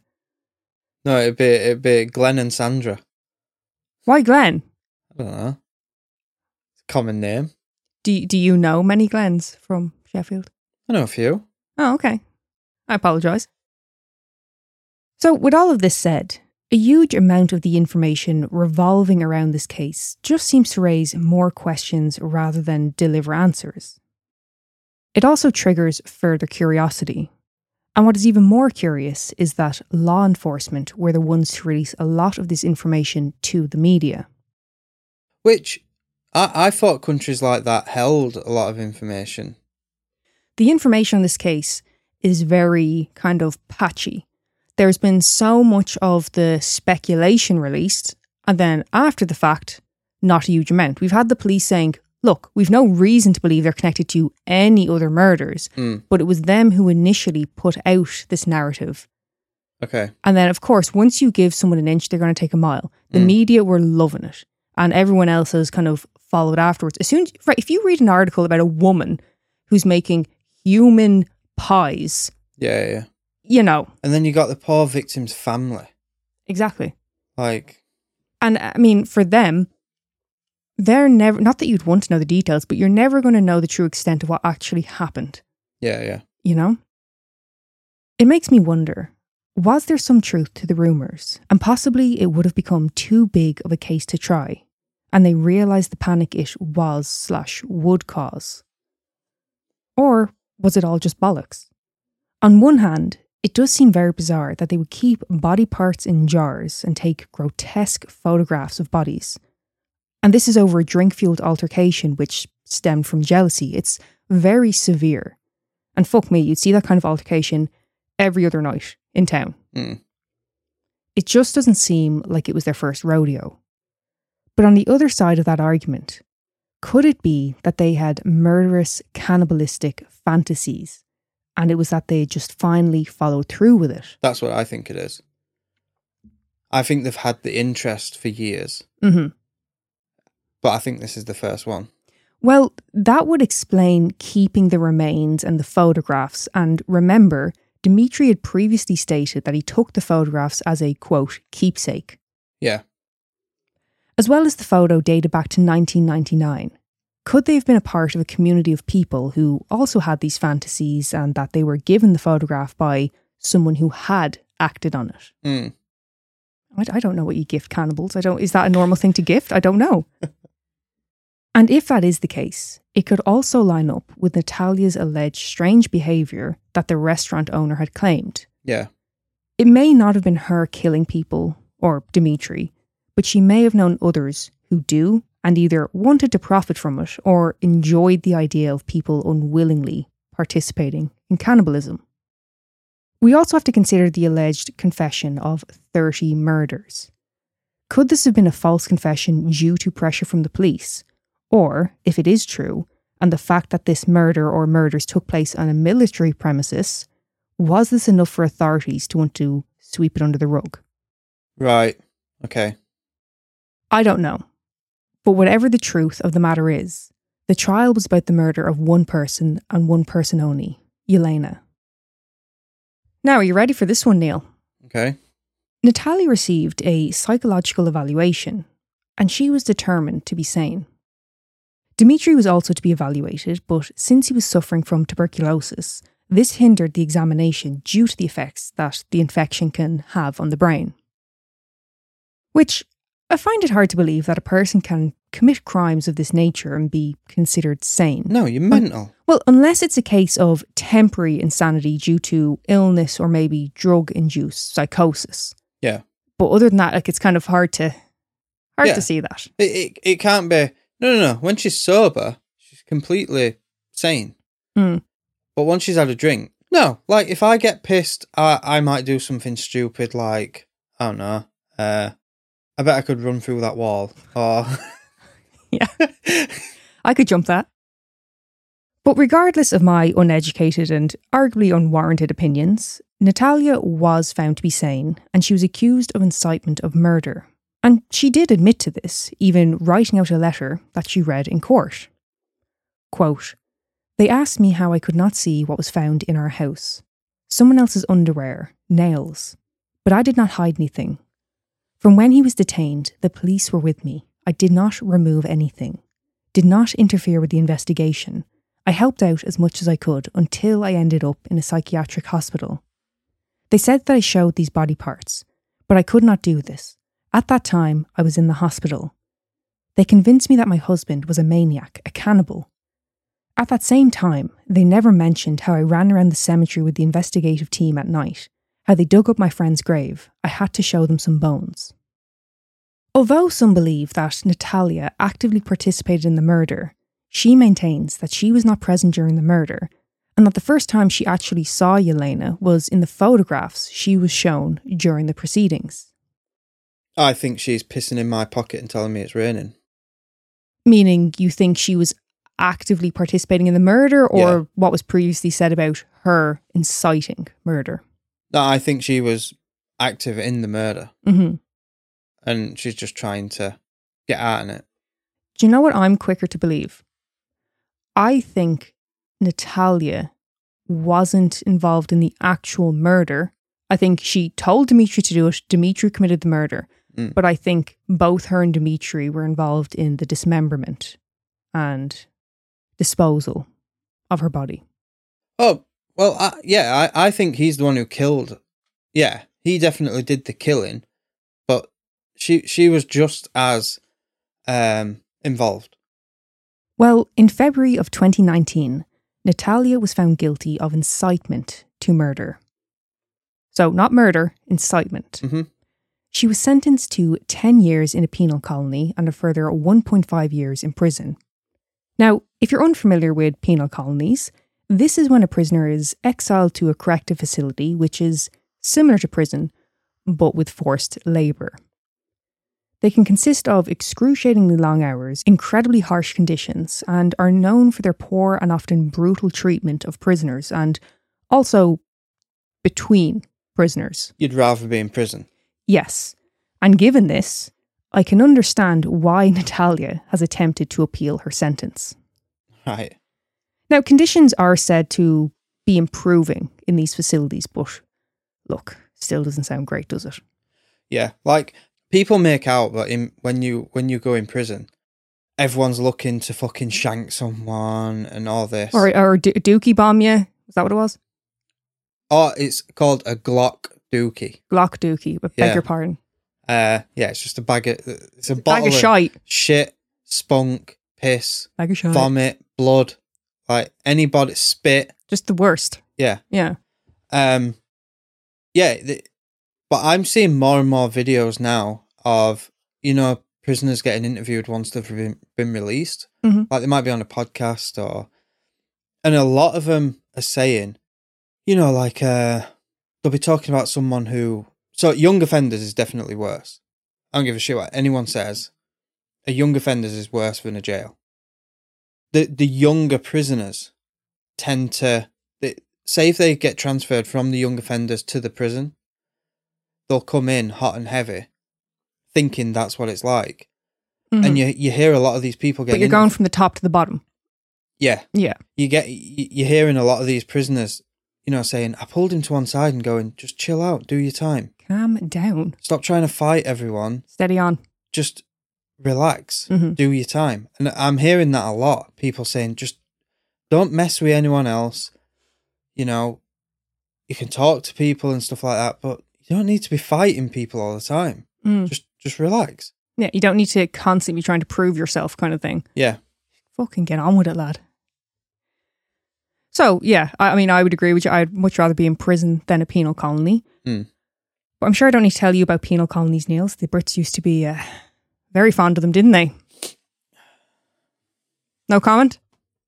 it'd be Glenn and Sandra. Why Glenn? I don't know. It's a common name. Do you know many Glens from Sheffield? I know a few. Oh, okay. I apologise. So, with all of this said, a huge amount of the information revolving around this case just seems to raise more questions rather than deliver answers. It also triggers further curiosity. And what is even more curious is that law enforcement were the ones to release a lot of this information to the media. Which, I thought countries like that held a lot of information. The information on this case is very kind of patchy. There's been so much of the speculation released, and then after the fact, not a huge amount. We've had the police saying, look, we've no reason to believe they're connected to any other murders, but it was them who initially put out this narrative. Okay. And then, of course, once you give someone an inch, they're going to take a mile. The media were loving it, and everyone else has kind of followed afterwards. If you read an article about a woman who's making human pies, Yeah. you know. And then you got the poor victim's family. Exactly. Like. And I mean, for them, they're never, not that you'd want to know the details, but you're never going to know the true extent of what actually happened. Yeah. You know? It makes me wonder, was there some truth to the rumours? And possibly it would have become too big of a case to try, and they realised the panic it was/would cause? Or was it all just bollocks? On one hand, it does seem very bizarre that they would keep body parts in jars and take grotesque photographs of bodies. And this is over a drink-fueled altercation which stemmed from jealousy. It's very severe. And fuck me, you'd see that kind of altercation every other night in town. It just doesn't seem like it was their first rodeo. But on the other side of that argument, could it be that they had murderous, cannibalistic fantasies, and it was that they just finally followed through with it? That's what I think it is. I think they've had the interest for years. But I think this is the first one. Well, that would explain keeping the remains and the photographs, and remember, Dimitri had previously stated that he took the photographs as a, quote, keepsake. Yeah. As well as the photo dated back to 1999. Could they have been a part of a community of people who also had these fantasies and that they were given the photograph by someone who had acted on it? Mm. I don't know what you gift cannibals. Is that a normal thing to gift? I don't know. And if that is the case, it could also line up with Natalia's alleged strange behaviour that the restaurant owner had claimed. Yeah. It may not have been her killing people, or Dimitri, but she may have known others who do and either wanted to profit from it or enjoyed the idea of people unwillingly participating in cannibalism. We also have to consider the alleged confession of 30 murders. Could this have been a false confession due to pressure from the police? Or, if it is true, and the fact that this murder or murders took place on a military premises, was this enough for authorities to want to sweep it under the rug? Right. Okay. I don't know. But whatever the truth of the matter is, the trial was about the murder of one person and one person only, Yelena. Now, are you ready for this one, Neil? Okay. Natalia received a psychological evaluation, and she was determined to be sane. Dimitri was also to be evaluated, but since he was suffering from tuberculosis, this hindered the examination due to the effects that the infection can have on the brain. Which, I find it hard to believe that a person can commit crimes of this nature and be considered sane. No, you're mental. Well, unless it's a case of temporary insanity due to illness or maybe drug-induced psychosis. Yeah. But other than that, it's kind of hard to see that. It can't be. No. When she's sober, she's completely sane. Mm. But once she's had a drink, no. Like, if I get pissed, I might do something stupid like, I don't know, I bet I could run through that wall. Or yeah, I could jump that. But regardless of my uneducated and arguably unwarranted opinions, Natalia was found to be sane and she was accused of incitement of murder. And she did admit to this, even writing out a letter that she read in court. Quote, "They asked me how I could not see what was found in our house. Someone else's underwear, nails. But I did not hide anything. From when he was detained, the police were with me. I did not remove anything. Did not interfere with the investigation. I helped out as much as I could until I ended up in a psychiatric hospital. They said that I showed these body parts, but I could not do this. At that time, I was in the hospital. They convinced me that my husband was a maniac, a cannibal. At that same time, they never mentioned how I ran around the cemetery with the investigative team at night, how they dug up my friend's grave. I had to show them some bones." Although some believe that Natalia actively participated in the murder, she maintains that she was not present during the murder and that the first time she actually saw Yelena was in the photographs she was shown during the proceedings. I think she's pissing in my pocket and telling me it's raining. Meaning you think she was actively participating in the murder or what was previously said about her inciting murder? No, I think she was active in the murder. Mm-hmm. And she's just trying to get out of it. Do you know what I'm quicker to believe? I think Natalia wasn't involved in the actual murder. I think she told Dimitri to do it. Dimitri committed the murder. But I think both her and Dimitri were involved in the dismemberment and disposal of her body. Oh, well, I think he's the one who killed. Yeah, he definitely did the killing. But she was just as involved. Well, in February of 2019, Natalia was found guilty of incitement to murder. So, not murder, incitement. Mm-hmm. She was sentenced to 10 years in a penal colony and a further 1.5 years in prison. Now, if you're unfamiliar with penal colonies, this is when a prisoner is exiled to a corrective facility, which is similar to prison, but with forced labour. They can consist of excruciatingly long hours, incredibly harsh conditions, and are known for their poor and often brutal treatment of prisoners, and also between prisoners. You'd rather be in prison. Yes, and given this, I can understand why Natalia has attempted to appeal her sentence. Right. Now, conditions are said to be improving in these facilities, but look, still doesn't sound great, does it? Yeah, like people make out that when you go in prison, everyone's looking to fucking shank someone and all this. Or dookie bomb you? Is that what it was? Oh, it's called a Glock dookie. Glock dookie, but beg your pardon. Yeah, it's just a bottle of shit, spunk, piss, bag of shite, vomit, blood, like anybody, spit. Just the worst. Yeah. Yeah. But I'm seeing more and more videos now of, prisoners getting interviewed once they've been released. Mm-hmm. Like they might be on a podcast and a lot of them are saying, they'll be talking about someone so young offenders is definitely worse. I don't give a shit what anyone says. A young offenders is worse than a jail. The younger prisoners tend to, say if they get transferred from the young offenders to the prison, they'll come in hot and heavy, thinking that's what it's like. Mm-hmm. And you hear a lot of these people getting... But you're going from the top to the bottom. Yeah. Yeah. You're hearing a lot of these prisoners, saying, I pulled him to one side and going, just chill out, do your time. Calm down. Stop trying to fight everyone. Steady on. Just relax, mm-hmm. do your time. And I'm hearing that a lot. People saying, just don't mess with anyone else. You can talk to people and stuff like that, but you don't need to be fighting people all the time. Just relax. Yeah, you don't need to constantly be trying to prove yourself kind of thing. Yeah. Fucking get on with it, lad. So, yeah, I would agree with you. I'd much rather be in prison than a penal colony. Mm. But I'm sure I don't need to tell you about penal colonies, Niels. The Brits used to be very fond of them, didn't they? No comment?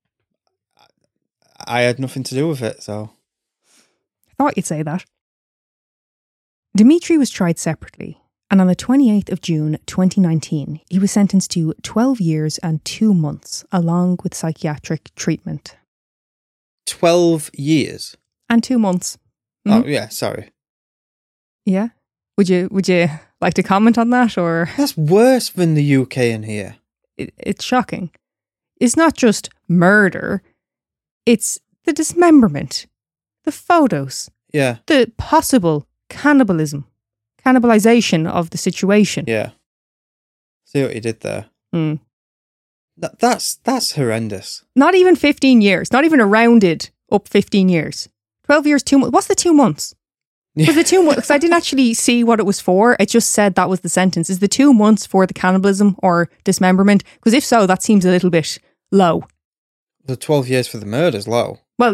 I had nothing to do with it, so... I thought you'd say that. Dimitri was tried separately, and on the 28th of June 2019, he was sentenced to 12 years and 2 months, along with psychiatric treatment. 12 years? And 2 months. Mm-hmm. Oh, yeah, sorry. Yeah? Would you like to comment on that, or...? That's worse than the UK in here. It's shocking. It's not just murder, it's the dismemberment, the photos, yeah, the possible cannibalization of the situation. Yeah. See what he did there? Mm. That's horrendous. Not even 15 years, not even a rounded up 15 years. 12 years, 2 months. What's the 2 months? Was the 2 months? Because I didn't actually see what it was for. It just said that was the sentence. Is the 2 months for the cannibalism or dismemberment? Because if so, that seems a little bit low. The 12 years for the murder's low. Well,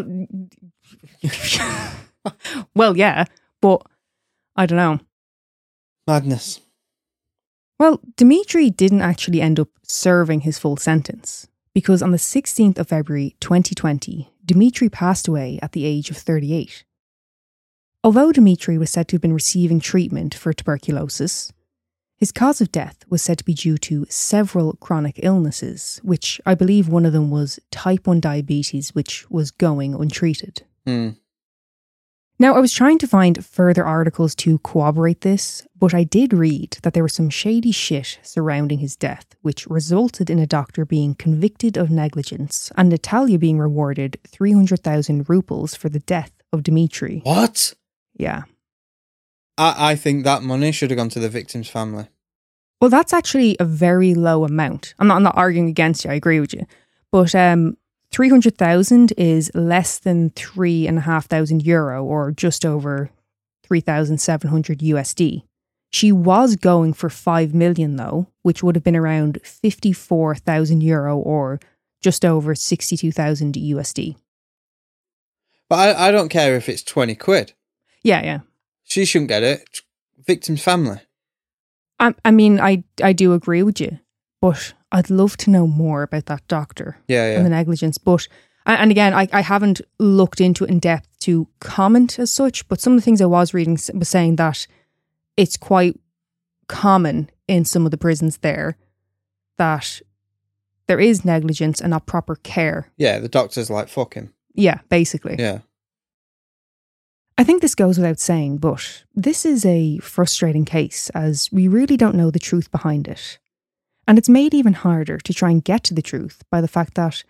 yeah, but I don't know. Madness. Well, Dimitri didn't actually end up serving his full sentence, because on the 16th of February 2020, Dimitri passed away at the age of 38. Although Dimitri was said to have been receiving treatment for tuberculosis, his cause of death was said to be due to several chronic illnesses, which I believe one of them was type 1 diabetes, which was going untreated. Mm. Now, I was trying to find further articles to corroborate this, but I did read that there was some shady shit surrounding his death, which resulted in a doctor being convicted of negligence and Natalia being rewarded 300,000 rubles for the death of Dimitri. What? Yeah. I think that money should have gone to the victim's family. Well, that's actually a very low amount. I'm not arguing against you, I agree with you. But 300,000 is less than €3,500 or just over 3,700 USD. She was going for 5 million though, which would have been around €54,000 or just over 62,000 USD. But I don't care if it's 20 quid. Yeah. She shouldn't get it. Victim's family. I mean, I do agree with you, but I'd love to know more about that doctor and the negligence. But, and again, I haven't looked into it in depth to comment as such, but some of the things I was reading was saying that it's quite common in some of the prisons there that there is negligence and not proper care. Yeah, the doctor's like, fuck him. Yeah, basically. Yeah. I think this goes without saying, but this is a frustrating case as we really don't know the truth behind it. And it's made even harder to try and get to the truth by the fact that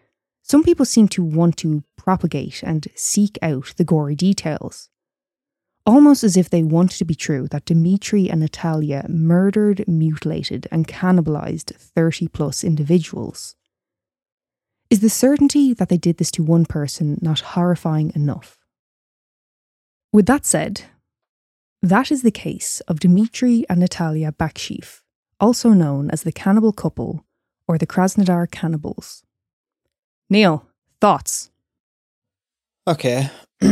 some people seem to want to propagate and seek out the gory details. Almost as if they want it to be true that Dimitri and Natalia murdered, mutilated, and cannibalized 30 plus individuals. Is the certainty that they did this to one person not horrifying enough? With that said, that is the case of Dimitri and Natalia Bakshiv, also known as the cannibal couple or the Krasnodar cannibals. Neil, thoughts? Okay.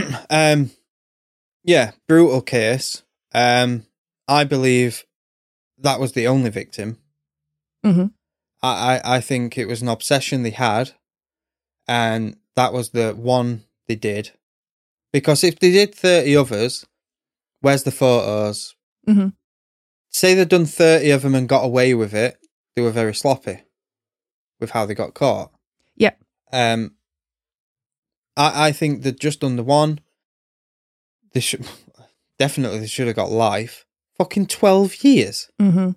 Yeah, brutal case. I believe that was the only victim. Mm-hmm. I think it was an obsession they had, and that was the one they did. Because if they did 30 others, where's the photos? Mm-hmm. Say they'd done 30 of them and got away with it, they were very sloppy with how they got caught. Yeah. I think they'd just done the one. They should have got life. Fucking 12 years. Mm-hmm.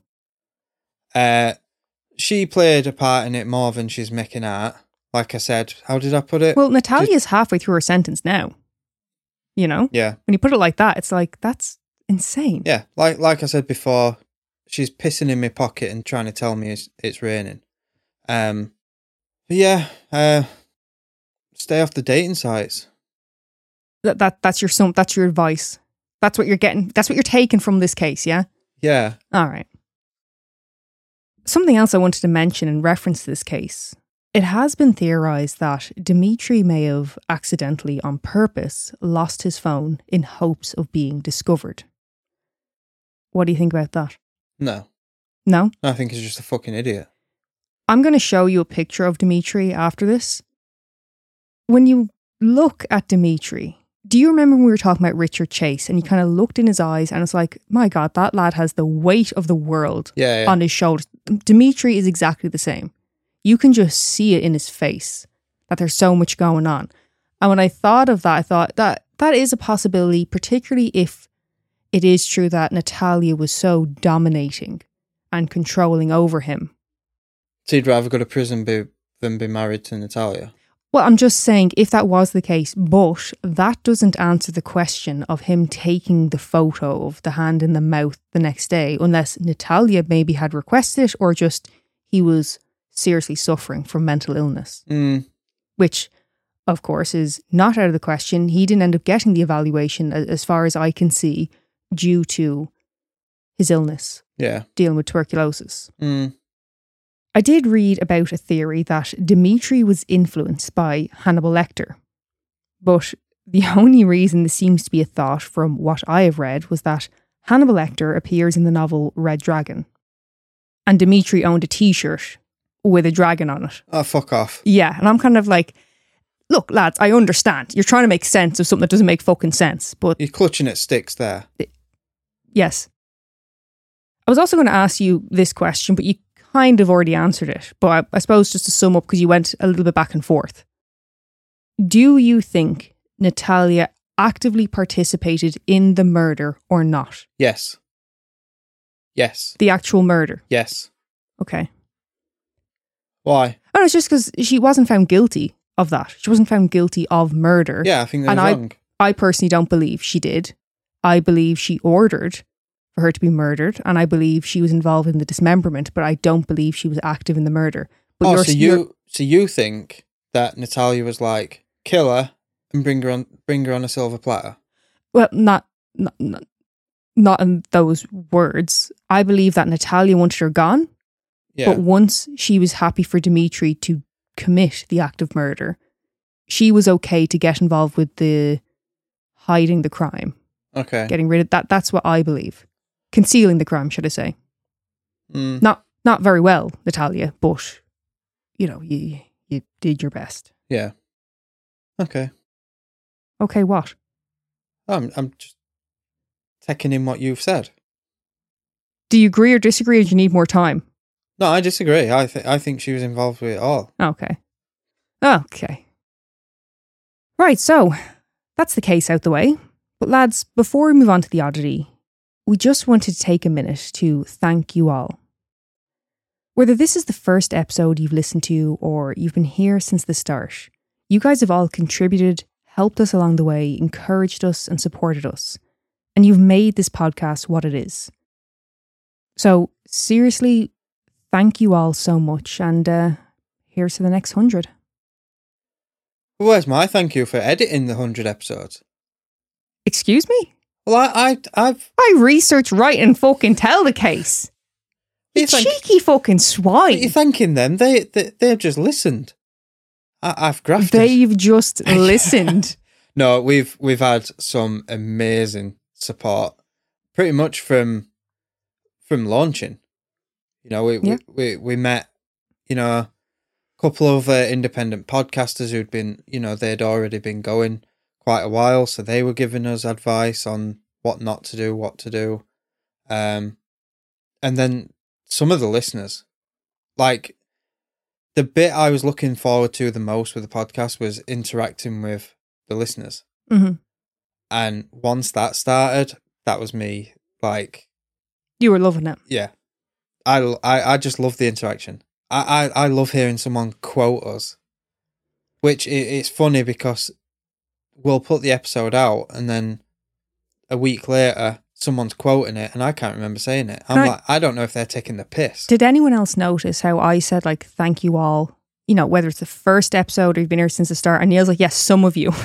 She played a part in it more than she's making out. Like I said, how did I put it? Well, Natalia's halfway through her sentence now. You know? Yeah. When you put it like that, it's like, that's insane. Yeah, like I said before, she's pissing in my pocket and trying to tell me it's raining. But yeah, stay off the dating sites. That's your advice. That's what you're getting. That's what you're taking from this case, yeah? Yeah. All right. Something else I wanted to mention in reference to this case. It has been theorised that Dimitri may have accidentally, on purpose, lost his phone in hopes of being discovered. What do you think about that? No. No? I think he's just a fucking idiot. I'm going to show you a picture of Dimitri after this. When you look at Dimitri, do you remember when we were talking about Richard Chase and you kind of looked in his eyes and it's like, my God, that lad has the weight of the world on his shoulders. Dimitri is exactly the same. You can just see it in his face that there's so much going on. And when I thought of that, I thought that is a possibility, particularly if it is true that Natalia was so dominating and controlling over him. So you'd rather go to prison than be married to Natalia? Well, I'm just saying, if that was the case, but that doesn't answer the question of him taking the photo of the hand in the mouth the next day, unless Natalia maybe had requested it or just he was seriously suffering from mental illness. Which, of course, is not out of the question. He didn't end up getting the evaluation, as far as I can see, due to his illness. Yeah. Dealing with tuberculosis. I did read about a theory that Dimitri was influenced by Hannibal Lecter. But the only reason this seems to be a thought from what I have read was that Hannibal Lecter appears in the novel Red Dragon. And Dimitri owned a t-shirt with a dragon on it. Oh, fuck off. Yeah, and I'm kind of like, look, lads, I understand. You're trying to make sense of something that doesn't make fucking sense, but... You're clutching at sticks there. Yes. I was also going to ask you this question, but you kind of already answered it. But I suppose just to sum up, because you went a little bit back and forth. Do you think Natalia actively participated in the murder or not? Yes. Yes. The actual murder? Yes. Okay. Why? Oh, it's just because she wasn't found guilty of that. She wasn't found guilty of murder. Yeah, I think that's wrong. I personally don't believe she did. I believe she ordered for her to be murdered, and I believe she was involved in the dismemberment, but I don't believe she was active in the murder. But so you think that Natalia was like, kill her and bring her on a silver platter? Well, not in those words. I believe that Natalia wanted her gone. Yeah. But once she was happy for Dimitri to commit the act of murder, she was okay to get involved with the hiding the crime. Okay. Getting rid of that. That's what I believe. Concealing the crime, should I say. Not very well, Natalia, but, you did your best. Yeah. Okay. Okay, what? I'm just taking in what you've said. Do you agree or disagree, or do you need more time? No, I disagree. I think she was involved with it all. Okay. Right, so that's the case out the way. But lads, before we move on to the oddity, we just wanted to take a minute to thank you all. Whether this is the first episode you've listened to or you've been here since the start, you guys have all contributed, helped us along the way, encouraged us and supported us. And you've made this podcast what it is. So seriously, thank you all so much. And here's to the next 100. Where's my thank you for editing the 100 episodes? Excuse me? Well, I research, write and fucking tell the case. You cheeky fucking swine. You're thanking them. They've just listened. I've grafted. They've just listened. No, we've had some amazing support, pretty much from launching. You know, we met, you know, a couple of independent podcasters who'd been, you know, they'd already been going quite a while, so they were giving us advice on what not to do, what to do, and then some of the listeners, like the bit I was looking forward to the most with the podcast was interacting with the listeners. Mm-hmm. And once that started, that was me. Like, you were loving it. Yeah, I just love the interaction. I love hearing someone quote us, which it's funny because we'll put the episode out and then a week later someone's quoting it and I can't remember saying it. I don't know if they're taking the piss. Did anyone else notice how I said, like, thank you all, you know, whether it's the first episode or you've been here since the start? And Neil's like, yes, some of you.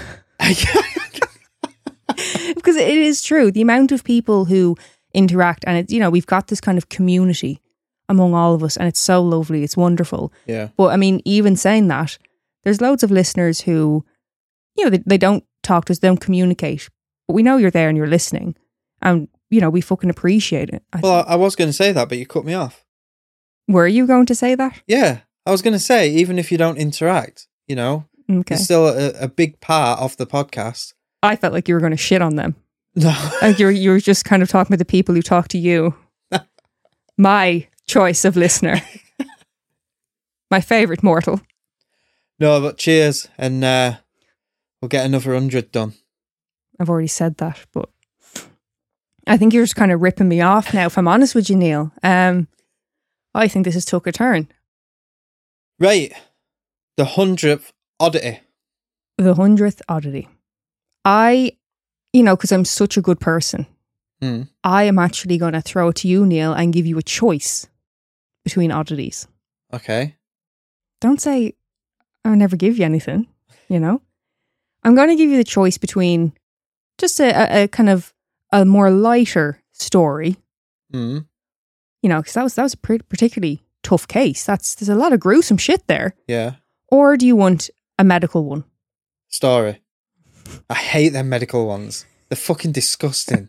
Because it is true. The amount of people who interact, and it's, you know, we've got this kind of community among all of us, and it's so lovely. It's wonderful. Yeah. But I mean, even saying that, there's loads of listeners who, you know, they don't talk to us, they don't communicate. But we know you're there and you're listening. And, you know, we fucking appreciate it. Well, I was going to say that, but you cut me off. Were you going to say that? Yeah. I was going to say, even if you don't interact, you know, okay, it's still a big part of the podcast. I felt like you were going to shit on them. No. Like you were just kind of talking about the people who talk to you. My choice of listener. My favourite mortal. No, but cheers. And we'll get another 100 done. I've already said that, but I think you're just kind of ripping me off now, if I'm honest with you, Neil. I think this has took a turn. Right. The 100th oddity. The 100th oddity. You know, because I'm such a good person, I am actually going to throw it to you, Neil, and give you a choice between oddities. Okay. Don't say, I'll never give you anything, you know? I'm going to give you the choice between just a kind of a more lighter story. You know, because that was a particularly tough case. There's a lot of gruesome shit there. Yeah. Or do you want a medical one? Story. I hate them medical ones. They're fucking disgusting.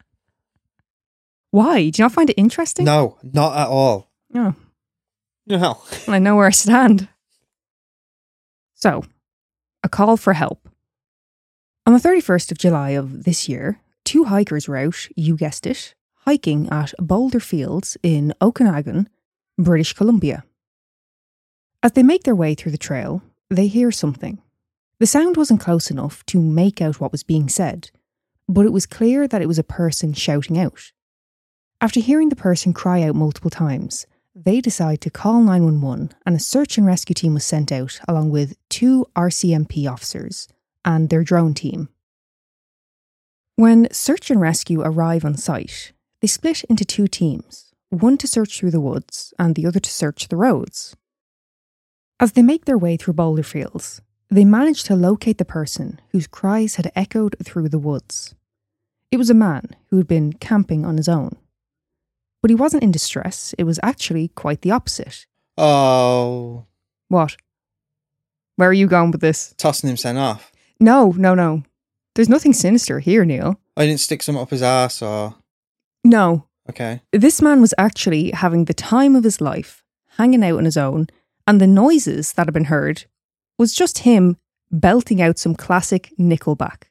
Why? Do you not find it interesting? No, not at all. No. No. I know where I stand. So, a call for help. On the 31st of July of this year, 2 hikers were out, you guessed it, hiking at Boulder Fields in Okanagan, British Columbia. As they make their way through the trail, they hear something. The sound wasn't close enough to make out what was being said, but it was clear that it was a person shouting out. After hearing the person cry out multiple times, they decide to call 911 and a search and rescue team was sent out along with 2 RCMP officers and their drone team. When search and rescue arrive on site, they split into 2 teams, one to search through the woods and the other to search the roads. As they make their way through Boulder Fields, they manage to locate the person whose cries had echoed through the woods. It was a man who had been camping on his own. But he wasn't in distress, it was actually quite the opposite. Oh. What? Where are you going with this? Tossing him sent off. No. There's nothing sinister here, Neil. I didn't stick something up his ass or... No. Okay. This man was actually having the time of his life, hanging out on his own, and the noises that had been heard was just him belting out some classic Nickelback.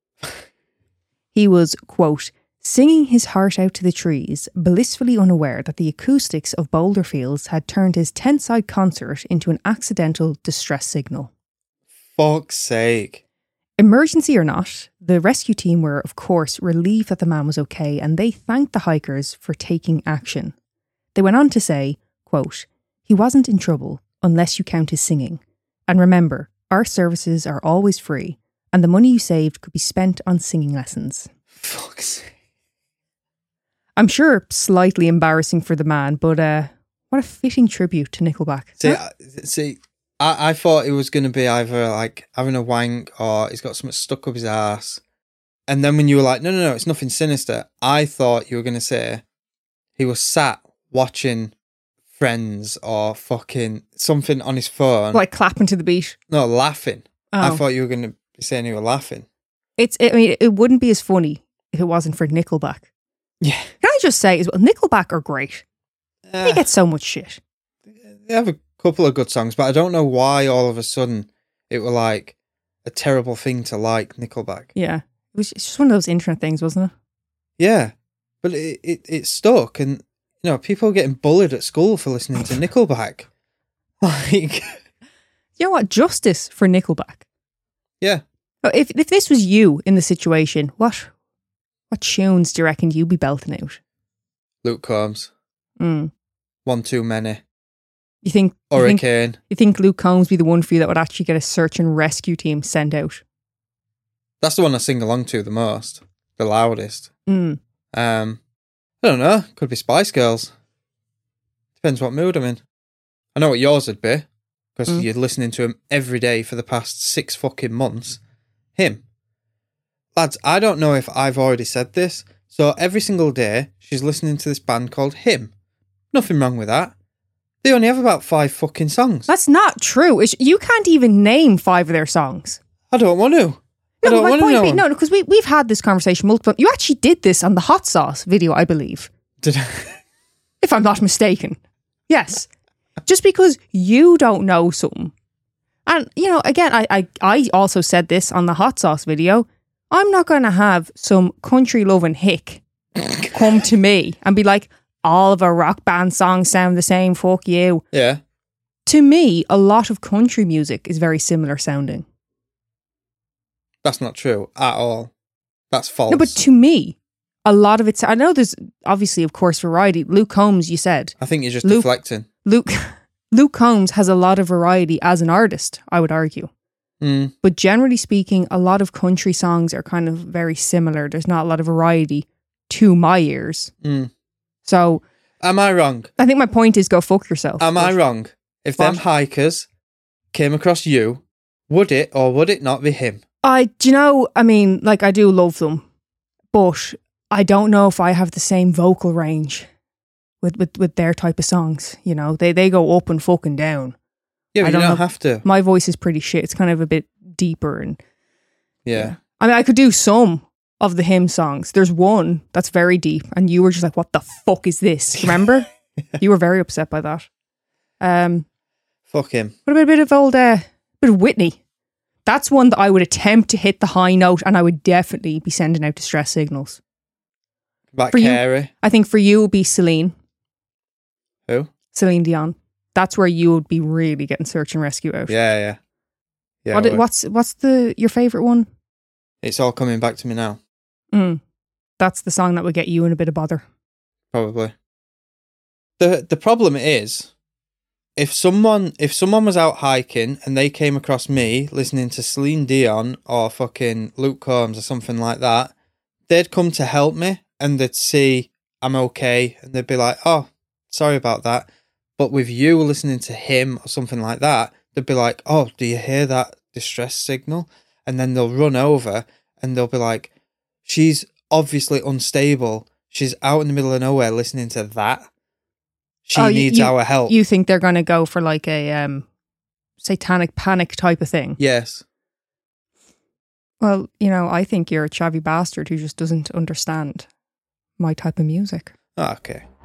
He was, quote, singing his heart out to the trees, blissfully unaware that the acoustics of Boulder Fields had turned his tent-side concert into an accidental distress signal. Fuck's sake. Emergency or not, the rescue team were, of course, relieved that the man was okay and they thanked the hikers for taking action. They went on to say, quote, He wasn't in trouble unless you count his singing. And remember, our services are always free, and the money you saved could be spent on singing lessons. Fuck's sake. I'm sure slightly embarrassing for the man, but what a fitting tribute to Nickelback. See, I thought it was going to be either like having a wank or he's got something stuck up his ass. And then when you were like, no, it's nothing sinister, I thought you were going to say he was sat watching Friends or fucking something on his phone. Like clapping to the beat? No, laughing. Oh. I thought you were going to be saying you were laughing. It wouldn't be as funny if it wasn't for Nickelback. Yeah. Can I just say as well, Nickelback are great. They get so much shit. They have a couple of good songs, but I don't know why all of a sudden it were like a terrible thing to like Nickelback. Yeah. It's just one of those internet things, wasn't it? Yeah. But it stuck, and you know, people getting bullied at school for listening to Nickelback. Like, you know what? Justice for Nickelback. Yeah. If this was you in the situation, what tunes do you reckon you'd be belting out? Luke Combs. One Too Many. You think Hurricane. You think Luke Combs be the one for you that would actually get a search and rescue team sent out? That's the one I sing along to the most, the loudest. Mm. I don't know. Could be Spice Girls. Depends what mood I'm in. I know what yours would be, because you're listening to him every day for the past 6 fucking months. Him. Lads, I don't know if I've already said this, so every single day she's listening to this band called Him. Nothing wrong with that. They only have about 5 fucking songs. That's not true. You can't even name 5 of their songs. I don't want to. No, my point being, no, because we've had this conversation multiple times. You actually did this on the hot sauce video, I believe. Did I? If I'm not mistaken. Yes. Just because you don't know something. And, you know, again, I also said this on the hot sauce video. I'm not going to have some country-loving hick come to me and be like, all of our rock band songs sound the same, fuck you. Yeah. To me, a lot of country music is very similar sounding. That's not true at all. That's false. No, but to me, a lot of it's... I know there's obviously, of course, variety. Luke Combs, you said. I think you're just deflecting. Luke Combs has a lot of variety as an artist, I would argue. But generally speaking, a lot of country songs are kind of very similar. There's not a lot of variety to my ears. So... Am I wrong? I think my point is go fuck yourself. Am I wrong? If them hikers came across you, would it or would it not be him? I do love them, but I don't know if I have the same vocal range with their type of songs. You know, they go up and fucking down. Yeah, but you don't have to. My voice is pretty shit. It's kind of a bit deeper and yeah. I mean, I could do some of the Him songs. There's one that's very deep, and you were just like, "What the fuck is this?" Remember? You were very upset by that. Fuck him. What about a bit of Whitney? That's one that I would attempt to hit the high note, and I would definitely be sending out distress signals. About for Carey. You, I think for you it would be Celine. Who? Celine Dion. That's where you would be really getting search and rescue out. Yeah. What's your favourite one? It's All Coming Back to Me Now. That's the song that would get you in a bit of bother. Probably. The problem is, if someone was out hiking and they came across me listening to Celine Dion or fucking Luke Combs or something like that, they'd come to help me and they'd see I'm okay and they'd be like, oh, sorry about that. But with you listening to him or something like that, they'd be like, oh, do you hear that distress signal? And then they'll run over and they'll be like, she's obviously unstable. She's out in the middle of nowhere listening to that. She needs our help. You think they're going to go for like a satanic panic type of thing? Yes. Well, you know, I think you're a chavvy bastard who just doesn't understand my type of music. Oh, okay.